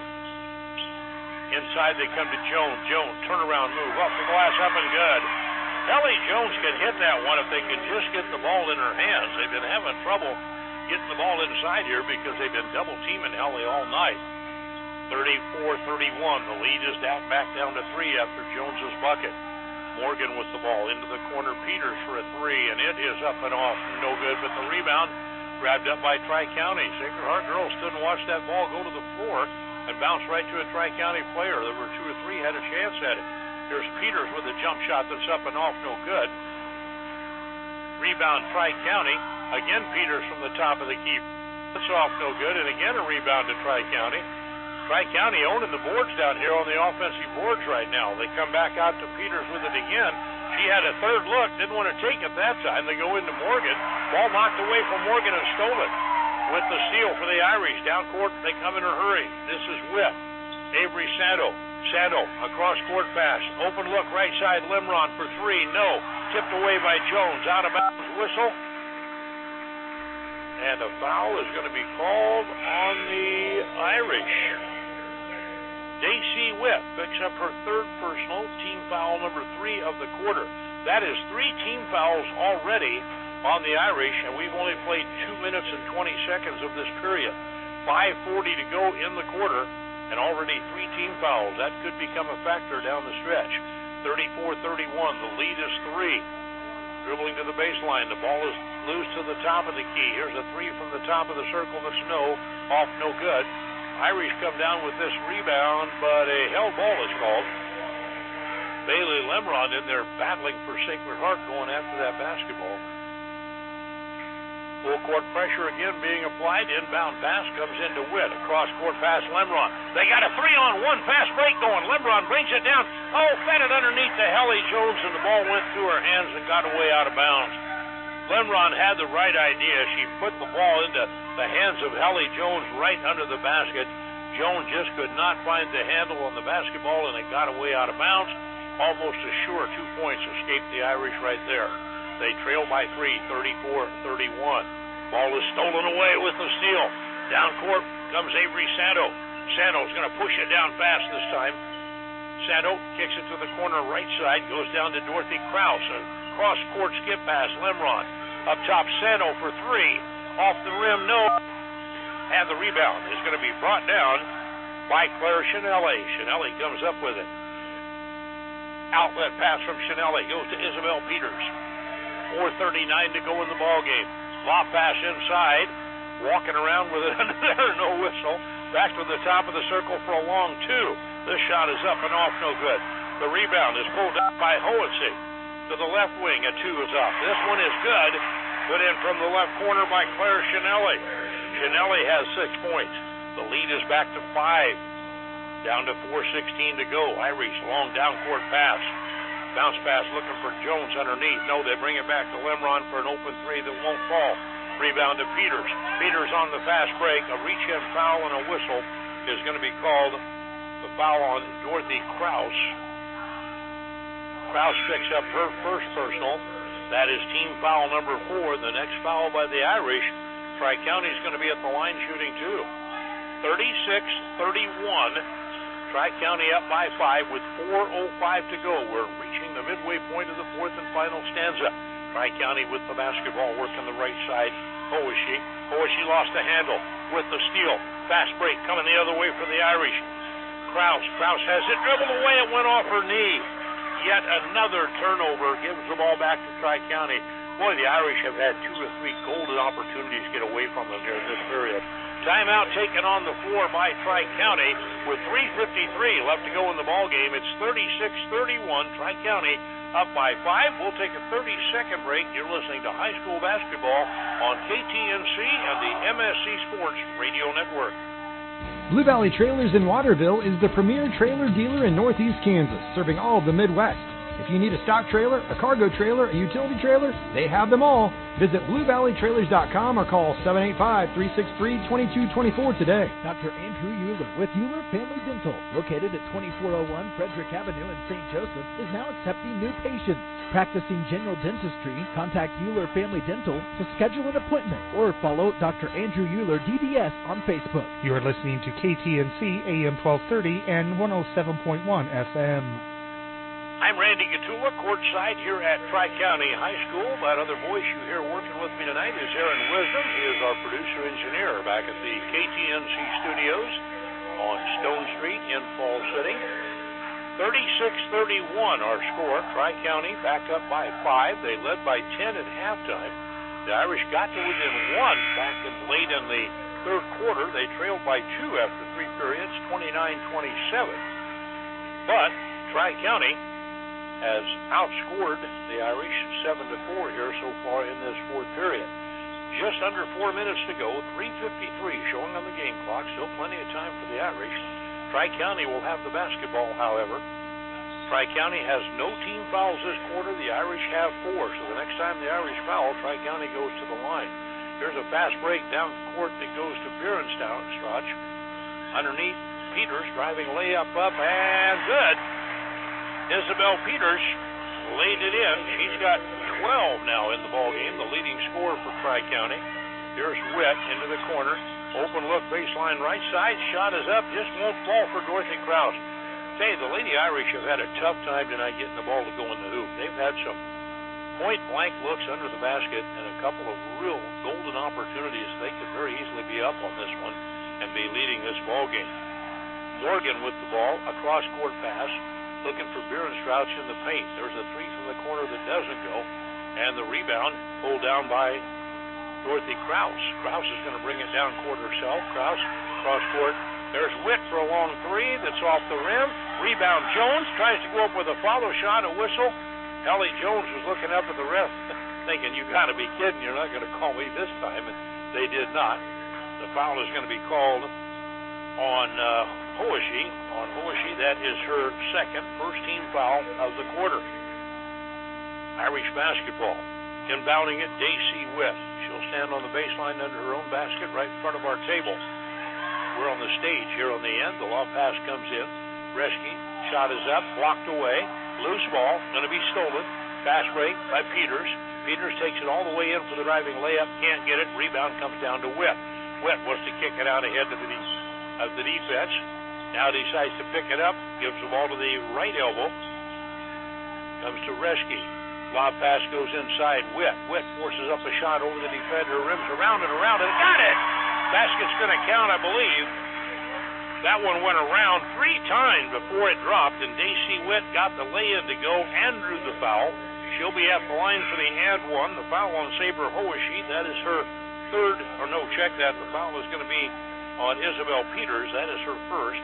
Speaker 3: Inside they come to Jones. Jones, turnaround move. Off the glass, up and good. Ellie Jones could hit that one if they could just get the ball in her hands. They've been having trouble getting the ball inside here because they've been double-teaming Ellie all night. 34-31. The lead is down back down to 3 after Jones's bucket. Morgan with the ball into the corner. Peters for a 3, and it is up and off. No good, but the rebound grabbed up by Tri-County. Sacred Heart girls didn't watch that ball go to the floor and bounce right to a Tri-County player. There were 2 or 3 had a chance at it. Here's Peters with a jump shot that's up and off, no good. Rebound Tri-County. Again Peters from the top of the key. That's off, no good. And again a rebound to Tri-County. Tri-County owning the boards down here on the offensive boards right now. They come back out to Peters with it again. She had a third look, didn't want to take it that time. They go into Morgan. Ball knocked away from Morgan and stolen. With the steal for the Irish. Down court, they come in a hurry. This is Witt. Avery Sando. Sando, across court pass. Open look, right side, Lemron for 3. No. Tipped away by Jones. Out of bounds whistle. And a foul is going to be called on the Irish. Daisy Witt picks up her third personal, team foul number 3 of the quarter. That is 3 team fouls already on the Irish, and we've only played 2 minutes and 20 seconds of this period. 5:40 to go in the quarter, and already 3 team fouls. That could become a factor down the stretch. 34-31, the lead is 3. Dribbling to the baseline, the ball is loose to the top of the key. Here's a 3 from the top of the circle that's off, no good. Irish come down with this rebound, but a held ball is called. Bailey Lemron in there battling for Sacred Heart going after that basketball. Full court pressure again being applied. Inbound pass comes into Witt. Across court pass, Lemron. They got a 3-on-1 fast break going. Lemron brings it down. Oh, fed it underneath to Helly Jones, and the ball went through her hands and got away out of bounds. Lemron had the right idea. She put the ball into the hands of Helly Jones right under the basket. Jones just could not find the handle on the basketball, and it got away out of bounds. Almost a sure 2 points escaped the Irish right there. They trail by 3, 34-31. Ball is stolen away with the steal. Down court comes Avery Santo. Santo's going to push it down fast this time. Santo kicks it to the corner right side, goes down to Dorothy Krause. A cross-court skip pass, Lemron. Up top, Santo for 3. Off the rim, no. And the rebound is going to be brought down by Claire Chinelli. Chinelli comes up with it. Outlet pass from Chinelli goes to Isabel Peters. 4:39 to go in the ball game. Lob pass inside. Walking around with it under there, no whistle. Back to the top of the circle for a long 2. This shot is up and off, no good. The rebound is pulled out by Hohensee. To the left wing, a 2 is up. This one is good. Put in from the left corner by Claire Chinelli. Chinelli has 6 points. The lead is back to 5. Down to 4:16 to go. Irish long down court pass. Bounce pass looking for Jones underneath. No, they bring it back to Lemron for an open 3 that won't fall. Rebound to Peters. Peters on the fast break. A reach-in foul and a whistle is going to be called. The foul on Dorothy Krause. Krause picks up her first personal. That is team foul number 4. The next foul by the Irish. Tri-County is going to be at the line shooting 2. 36-31. Tri-County up by 5 with 4:05 to go. We're reaching the midway point of the 4th and final stanza. Tri-County with the basketball working the right side. Hohensee lost the handle with the steal. Fast break coming the other way for the Irish. Krause has it dribbled away. It went off her knee. Yet another turnover gives the ball back to Tri-County. Boy, the Irish have had 2 or 3 golden opportunities to get away from them during this period. Timeout taken on the floor by Tri-County with 3:53 left to go in the ball game. It's 36-31. Tri-County up by 5. We'll take a 30-second break. You're listening to high school basketball on KTNC and the MSC Sports Radio Network.
Speaker 1: Blue Valley Trailers in Waterville is the premier trailer dealer in Northeast Kansas, serving all of the Midwest. If you need a stock trailer, a cargo trailer, a utility trailer, they have them all. Visit BlueValleyTrailers.com or call 785-363-2224 today.
Speaker 12: Dr. Andrew Euler with Euler Family Dental, located at 2401 Frederick Avenue in St. Joseph, is now accepting new patients. Practicing general dentistry, contact Euler Family Dental to schedule an appointment or follow Dr. Andrew Euler DDS on Facebook.
Speaker 2: You are listening to KTNC AM 1230 and 107.1 FM.
Speaker 3: I'm Randy Gatula, courtside here at Tri-County High School. That other voice you hear working with me tonight is Aaron Wisdom. He is our producer-engineer back at the KTNC studios on Stone Street in Falls City. 36-31 our score. Tri-County back up by 5. They led by 10 at halftime. The Irish got to within 1 back in late in the third quarter. They trailed by 2 after 3 periods, 29-27. But Tri-County has outscored the Irish 7-4 here so far in this 4th period. Just under 4 minutes to go, 3:53 showing on the game clock. Still plenty of time for the Irish. Tri-County will have the basketball, however. Tri-County has no team fouls this quarter. The Irish have 4. So the next time the Irish foul, Tri-County goes to the line. Here's a fast break down court that goes to Bierenstrach. Underneath, Peters driving layup up and good. Isabel Peters laid it in. She's got 12 now in the ball game, the leading scorer for Tri-County. Here's Witt into the corner. Open look, baseline right side. Shot is up, just won't fall for Dorothy Krause. Say, the Lady Irish have had a tough time tonight getting the ball to go in the hoop. They've had some point-blank looks under the basket and a couple of real golden opportunities. They could very easily be up on this one and be leading this ball game. Morgan with the ball, across court pass. Looking for Bierenstrach in the paint. There's a 3 from the corner that doesn't go. And the rebound pulled down by Dorothy Krause. Krause is going to bring it down court herself. Krause, cross court. There's Witt for a long 3 that's off the rim. Rebound Jones. Tries to go up with a follow shot, a whistle. Helly Jones was looking up at the ref. thinking, you got to be kidding. You're not going to call me this time. And they did not. The foul is going to be called on Hoishi. On Hoishi, that is her first team foul of the quarter. Irish basketball. Inbounding it, Daisy Witt. She'll stand on the baseline under her own basket right in front of our table. We're on the stage here on the end. The lob pass comes in. Reschke, shot is up, blocked away. Loose ball, going to be stolen. Fast break by Peters. Peters takes it all the way in for the driving layup. Can't get it. Rebound comes down to Witt. Witt wants to kick it out ahead of the defense. Now decides to pick it up. Gives the ball to the right elbow. Comes to Reschke. Lob pass goes inside. Witt forces up a shot over the defender. Rims around and around and got it. Basket's going to count, I believe. That one went around 3 times before it dropped, and Daisy Witt got the lay-in to go and drew the foul. She'll be at the line for the and one. The foul on Saber Hoishi. That is her third. Check that. The foul is going to be on Isabel Peters. That is her first.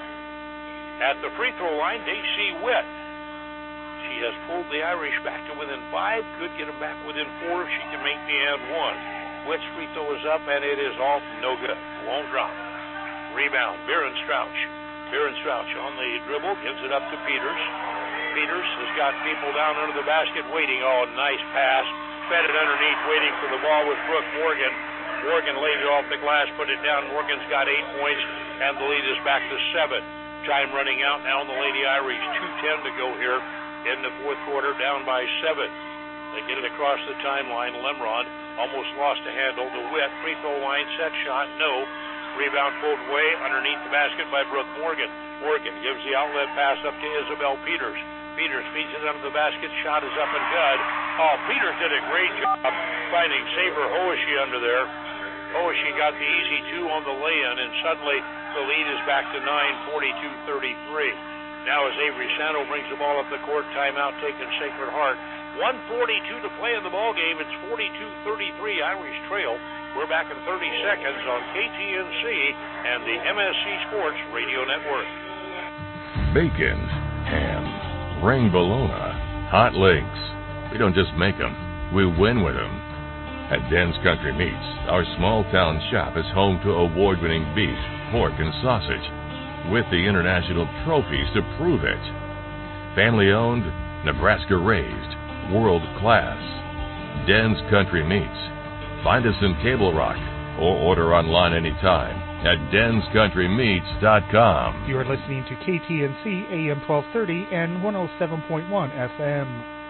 Speaker 3: At the free throw line, Daisy Witt. She has pulled the Irish back to within 5. Could get them back within 4 if she can make the and one. Witt's free throw is up, and it is off. No good. Won't drop. Rebound. Baron Strouch. Baron Strouch on the dribble. Gives it up to Peters. Peters has got people down under the basket waiting. Oh, nice pass. Fed it underneath, waiting for the ball with Brooke Morgan. Morgan laid it off the glass, put it down. Morgan's got 8 points, and the lead is back to 7. Time running out now on the Lady Irish. 2:10 to go here in the fourth quarter, down by 7. They get it across the timeline. Lemrod almost lost a handle to Witt. Free throw line, set shot, no. Rebound pulled away underneath the basket by Brooke Morgan. Morgan gives the outlet pass up to Isabel Peters. Peters feeds it under the basket. Shot is up and good. Oh, Peters did a great job finding Saber Hoishi under there. Hoishi got the easy 2 on the lay-in, and suddenly the lead is back to 9, 42-33. Now as Avery Sando brings the ball up the court, timeout taken Sacred Heart. 1:42 to play in the ball game. It's 42-33 Irish trail. We're back in 30 seconds on KTNC and the MSC Sports Radio Network.
Speaker 21: Bacon, ham, ring bologna, hot links. We don't just make them, we win with them. At Den's Country Meats, our small-town shop is home to award-winning beef, pork, and sausage, with the international trophies to prove it. Family-owned, Nebraska-raised, world-class. Den's Country Meats. Find us in Table Rock or order online anytime at denscountrymeats.com.
Speaker 2: You are listening to KTNC AM 1230 and 107.1 FM.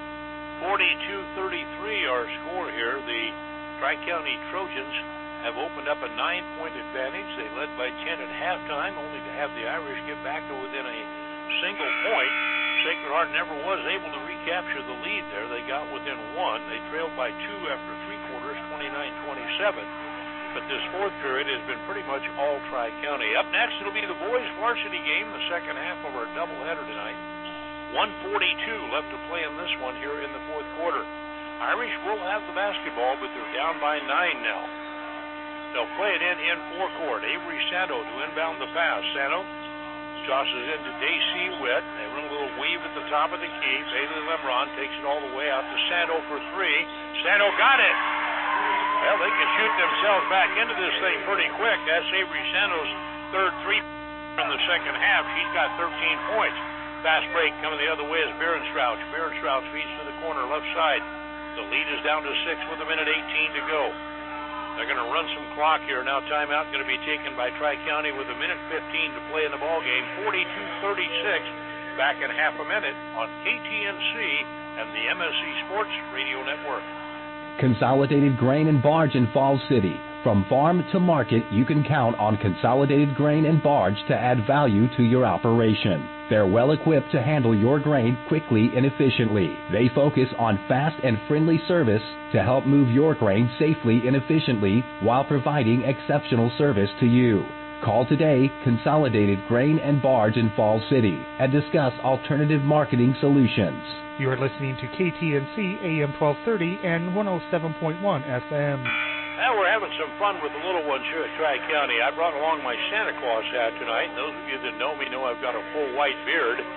Speaker 3: 42-33 our score here. The Tri-County Trojans have opened up a 9-point advantage. They led by 10 at halftime, only to have the Irish get back to within a single point. Sacred Heart never was able to recapture the lead there. They got within 1. They trailed by 2 after 3 quarters, 29-27. But this fourth period has been pretty much all Tri-County. Up next, it'll be the boys' varsity game, the second half of our doubleheader tonight. 1:42 left to play in this one here in the fourth quarter. Irish will have the basketball, but they're down by 9 now. They'll play it in forecourt. Avery Sando to inbound the pass. Sando tosses into Daisy Witt. They run a little weave at the top of the key. Bailey Lemron takes it all the way out to Sando for 3. Sando got it. Well, they can shoot themselves back into this thing pretty quick. That's Avery Sando's third 3 from the second half. She's got 13 points. Fast break coming the other way is Baron Strouch. Baron Strouch feeds to the corner, left side. The lead is down to 6 with 1:18 to go. They're going to run some clock here. Now timeout going to be taken by Tri-County with 1:15 to play in the ball game. 42-36. Back in half a minute on KTNC and the MSC Sports Radio Network.
Speaker 4: Consolidated Grain and Barge in Falls City. From farm to market, you can count on Consolidated Grain and Barge to add value to your operation. They're well equipped to handle your grain quickly and efficiently. They focus on fast and friendly service to help move your grain safely and efficiently while providing exceptional service to you. Call today, Consolidated Grain and Barge in Falls City, and discuss alternative marketing solutions.
Speaker 2: You are listening to KTNC AM 1230 and 107.1 FM.
Speaker 3: Now we're having some fun with the little ones here at Tri-County. I brought along my Santa Claus hat tonight. Those of you that know me know I've got a full white beard.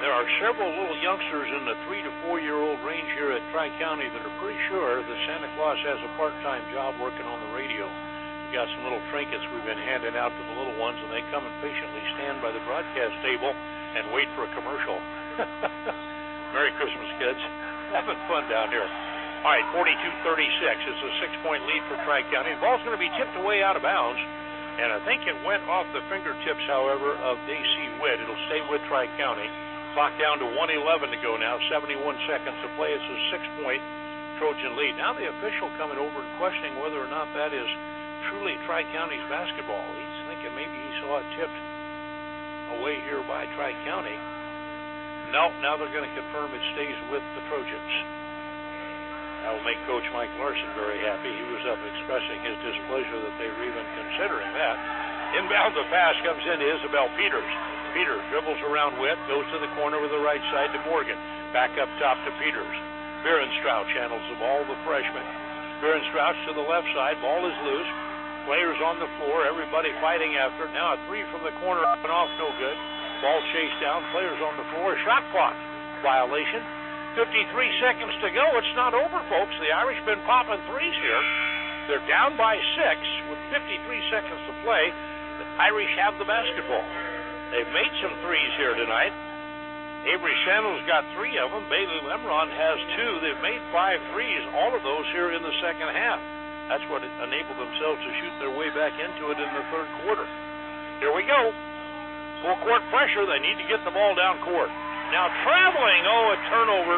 Speaker 3: there are several little youngsters in the 3 to 4 year old range here at Tri-County that are pretty sure that Santa Claus has a part-time job working on the radio. We got some little trinkets we've been handing out to the little ones, and they come and patiently stand by the broadcast table and wait for a commercial. Merry Christmas, kids. Having fun down here. All right, 42-36. It's a 6-point lead for Tri-County. The ball's going to be tipped away out of bounds, and I think it went off the fingertips, however, of D.C. Witt. It'll stay with Tri-County. Clock down to 1:11 to go now, 71 seconds to play. It's a 6-point Trojan lead. Now the official coming over and questioning whether or not that is truly Tri-County's basketball. He's thinking maybe he saw it tipped away here by Tri-County. No, now they're going to confirm it stays with the Trojans. That will make Coach Mike Larson very happy. He was up expressing his displeasure that they were even considering that. Inbound, the pass comes into Isabel Peters. Peters dribbles around Witt, goes to the corner with the right side to Morgan. Back up top to Peters. Berenstrauch handles the ball, the freshman. Berenstrauch to the left side, ball is loose. Players on the floor, everybody fighting after it. Now a three from the corner up and off, no good. Ball chased down, players on the floor. Shot clock violation. 53 seconds to go. It's not over, folks. The Irish been popping threes here. They're down by 6 with 53 seconds to play. The Irish have the basketball. They've made some threes here tonight. Avery Sandals got 3 of them. Bailey Lemron has 2. They've made 5 threes, all of those here in the second half. That's what enabled themselves to shoot their way back into it in the third quarter. Here we go. Full court pressure. They need to get the ball down court. Now traveling. Oh, a turnover.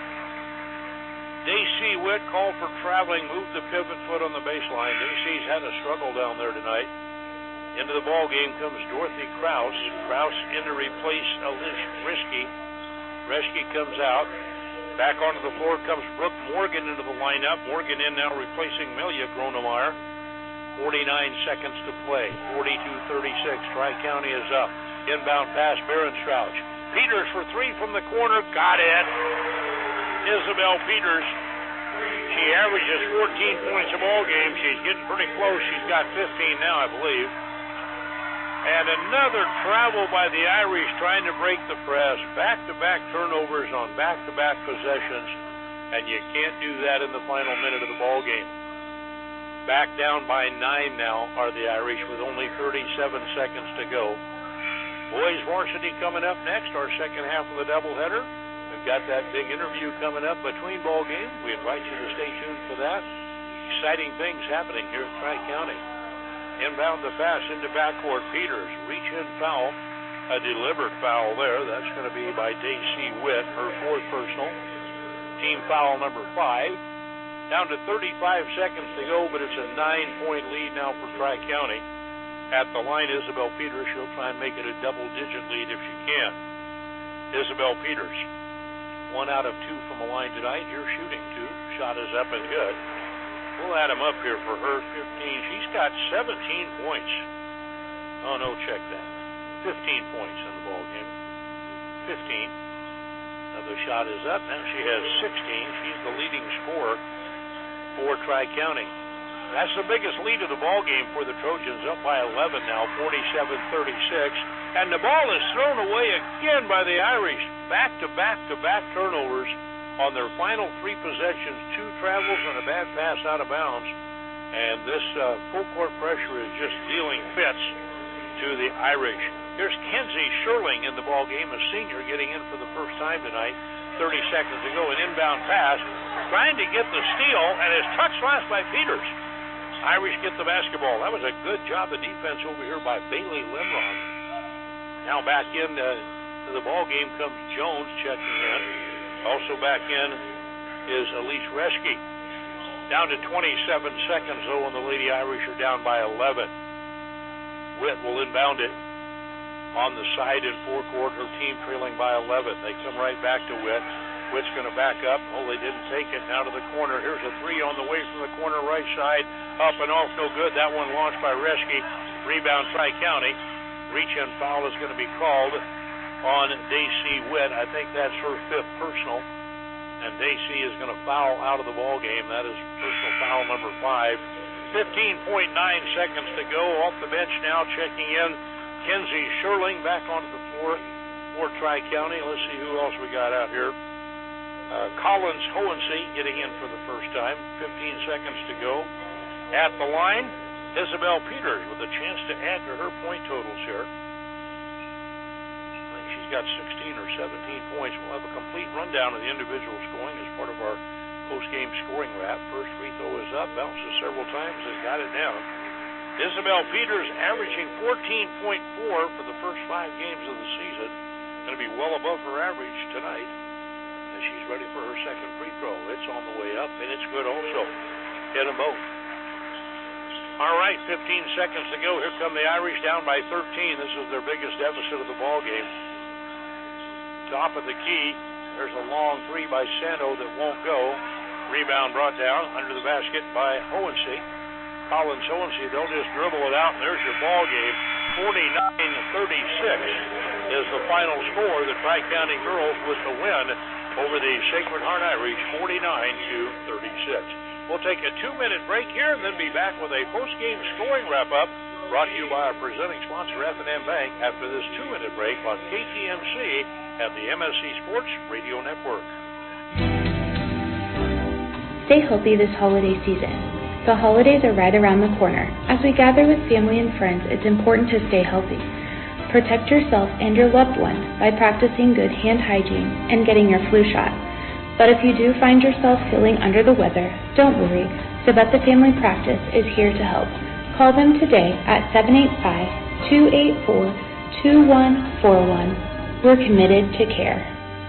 Speaker 3: D.C. Witt called for traveling, moved the pivot foot on the baseline. D.C.'s had a struggle down there tonight. Into the ball game comes Dorothy Krause. Krause in to replace Alish Reschke. Reschke comes out. Back onto the floor comes Brooke Morgan into the lineup. Morgan in now replacing Melia Gronemeyer. 49 seconds to play. 42-36. Tri-County is up. Inbound pass, Berenstrauch. Peters for 3 from the corner. Got it. Isabel Peters. She averages 14 points a ball game. She's getting pretty close. She's got 15 now, I believe. And another travel by the Irish trying to break the press. Back-to-back turnovers on back-to-back possessions. And you can't do that in the final minute of the ball game. Back down by 9 now are the Irish with only 37 seconds to go. Boys varsity coming up next, our second half of the doubleheader. We've got that big interview coming up between ball games. We invite you to stay tuned for that. Exciting things happening here at Tri-County. Inbound the pass into backcourt. Peters, reach-in foul. A deliberate foul there. That's going to be by D.C. Witt, her 4th personal. Team foul number 5. Down to 35 seconds to go, but it's a 9-point lead now for Tri-County. At the line, Isabel Peters. She'll try and make it a double-digit lead if she can. Isabel Peters, 1 out of 2 from the line tonight. Here shooting 2. Shot is up and good. We'll add him up here for her, 15. She's got 17 points. Oh, no, check that. 15 points in the ball game. 15. Another shot is up. Now she has 16. She's the leading scorer for Tri-County. That's the biggest lead of the ball game for the Trojans, up by 11 now, 47-36. And the ball is thrown away again by the Irish. Back-to-back-to-back turnovers on their final 3 possessions, 2 travels and a bad pass out of bounds. And this full court pressure is just dealing fits to the Irish. Here's Kenzie Sherling in the ball game, a senior getting in for the first time tonight. 30 seconds to go, an inbound pass, trying to get the steal, and is touched last by Peters. Irish get the basketball. That was a good job of defense over here by Bailey Lemron. Now back in to the ball game comes Jones checking in. Also back in is Alish Reschke. Down to 27 seconds, though, and the Lady Irish are down by 11. Witt will inbound it on the side in forecourt. Her team trailing by 11. They come right back to Witt. Witt's going to back up. Oh, they didn't take it. Now to the corner. Here's a 3 on the way from the corner right side. Up and off, no good. That one launched by Reschke. Rebound Tri-County. Reach-in foul is going to be called on D.C. Witt. I think that's her 5th personal. And D.C. is going to foul out of the ball game. That is personal foul number 5. 15.9 seconds to go. Off the bench now, checking in Kenzie Sherling back onto the floor for Tri-County. Let's see who else we got out here. Collins Hohensee getting in for the first time. 15 seconds to go. At the line, Isabel Peters with a chance to add to her point totals here. I think she's got 16 or 17 points. We'll have a complete rundown of the individual scoring as part of our post-game scoring wrap. First free throw is up, bounces several times and got it down. Isabel Peters averaging 14.4 for the first 5 games of the season. Going to be well above her average tonight. And she's ready for her second free throw. It's on the way up, and it's good also. Hit them both. All right, 15 seconds to go. Here come the Irish down by 13. This is their biggest deficit of the ball game. Top of the key. There's a long three by Sando that won't go. Rebound brought down under the basket by Hohensee. Collins Hohensee, they'll just dribble it out, and there's your ball game. 49-36 is the final score. The Tri-County girls with the win over the Sacred Heart Irish, 49-36. We'll take a 2-minute break here and then be back with a post-game scoring wrap-up brought to you by our presenting sponsor, F&M Bank, after this 2-minute break on KTMC and the MSC Sports Radio Network.
Speaker 5: Stay healthy this holiday season. The holidays are right around the corner. As we gather with family and friends, it's important to stay healthy. Protect yourself and your loved ones by practicing good hand hygiene and getting your flu shot. But if you do find yourself feeling under the weather, don't worry. Sabetha Family Practice is here to help. Call them today at 785-284-2141. We're committed to care.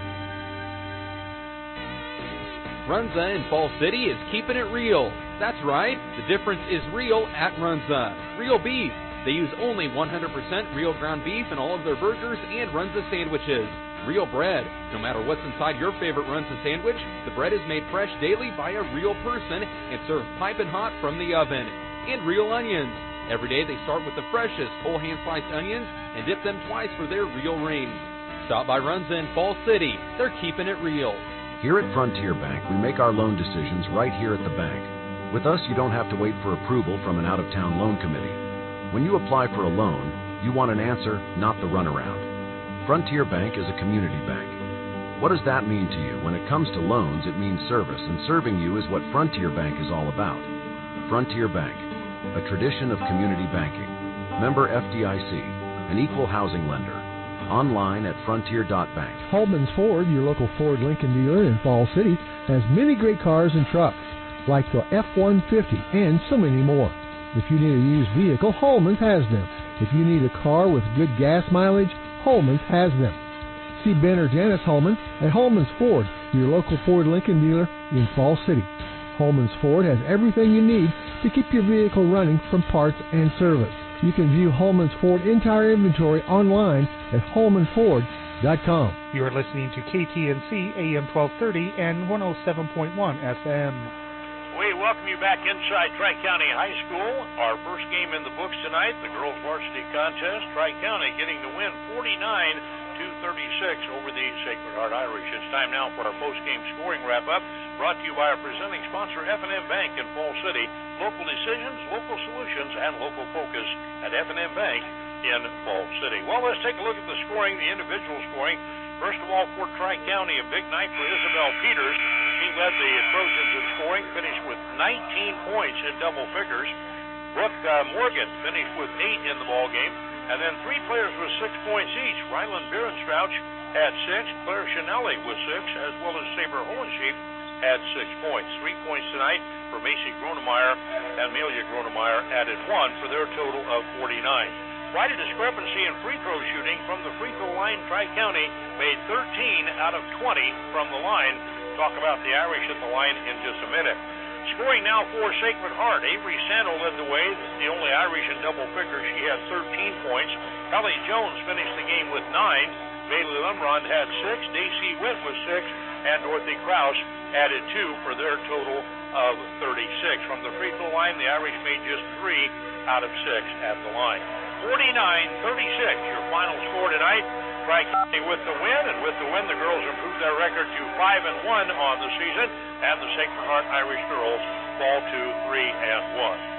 Speaker 6: Runza in Fall City is keeping it real. That's right. The difference is real at Runza. Real beef. They use only 100% real ground beef in all of their burgers and Runza sandwiches. Real bread. No matter what's inside your favorite Runza sandwich, the bread is made fresh daily by a real person and served piping hot from the oven. And real onions. Every day they start with the freshest whole hand-sliced onions and dip them twice for their real rings. Stop by Runza in Fall City. They're keeping it real.
Speaker 8: Here at Frontier Bank, we make our loan decisions right here at the bank. With us, you don't have to wait for approval from an out-of-town loan committee. When you apply for a loan, you want an answer, not the runaround. Frontier Bank is a community bank. What does that mean to you? When it comes to loans, it means service, and serving you is what Frontier Bank is all about. Frontier Bank, a tradition of community banking. Member FDIC, an equal housing lender. Online at frontier.bank.
Speaker 9: Holman's Ford, your local Ford Lincoln dealer in Fall City, has many great cars and trucks, like the F-150 and so many more. If you need a used vehicle, Holman's has them. If you need a car with good gas mileage, Holman's has them. See Ben or Janice Holman at Holman's Ford, your local Ford Lincoln dealer in Fall City. Holman's Ford has everything you need to keep your vehicle running from parts and service. You can view Holman's Ford entire inventory online at holmanford.com.
Speaker 2: You are listening to KTNC AM 1230 and 107.1 FM.
Speaker 3: We welcome you back inside Tri-County High School. Our first game in the books tonight, the girls varsity contest. Tri-County getting the win 49-36 over the Sacred Heart Irish. It's time now for our post-game scoring wrap-up, brought to you by our presenting sponsor, F&M Bank in Fall City. Local decisions, local solutions, and local focus at F&M Bank in Fall City. Well, let's take a look at the scoring, the individual scoring. First of all, for Tri-County, a big night for Isabel Peters. She led the Trojans in scoring, finished with 19 points in double figures. Brooke Morgan finished with 8 in the ball game. And then 3 players with 6 points each. Ryland Bierenstrouch had 6, Claire Chanelli with 6, as well as Saber Hohenschief had 6 points. 3 points tonight for Macy Gronemeyer, and Amelia Gronemeyer added 1 for their total of 49. Quite a discrepancy in free throw shooting from the free throw line. Tri-County made 13 out of 20 from the line. Talk about the Irish at the line in just a minute. Scoring now for Sacred Heart. Avery Sando led the way, the only Irish in double figures. She had 13 points. Kelly Jones finished the game with 9. Bailey Lemrond had 6. Daisy Witt with 6. And Dorothy Krause added 2 for their total of 36. From the free throw line, the Irish made just 3 out of 6 at the line. 49-36, your final score tonight. Tri-County with the win, and with the win, the girls improved their record to 5-1 on the season, and the Sacred Heart Irish girls fall to 3-1.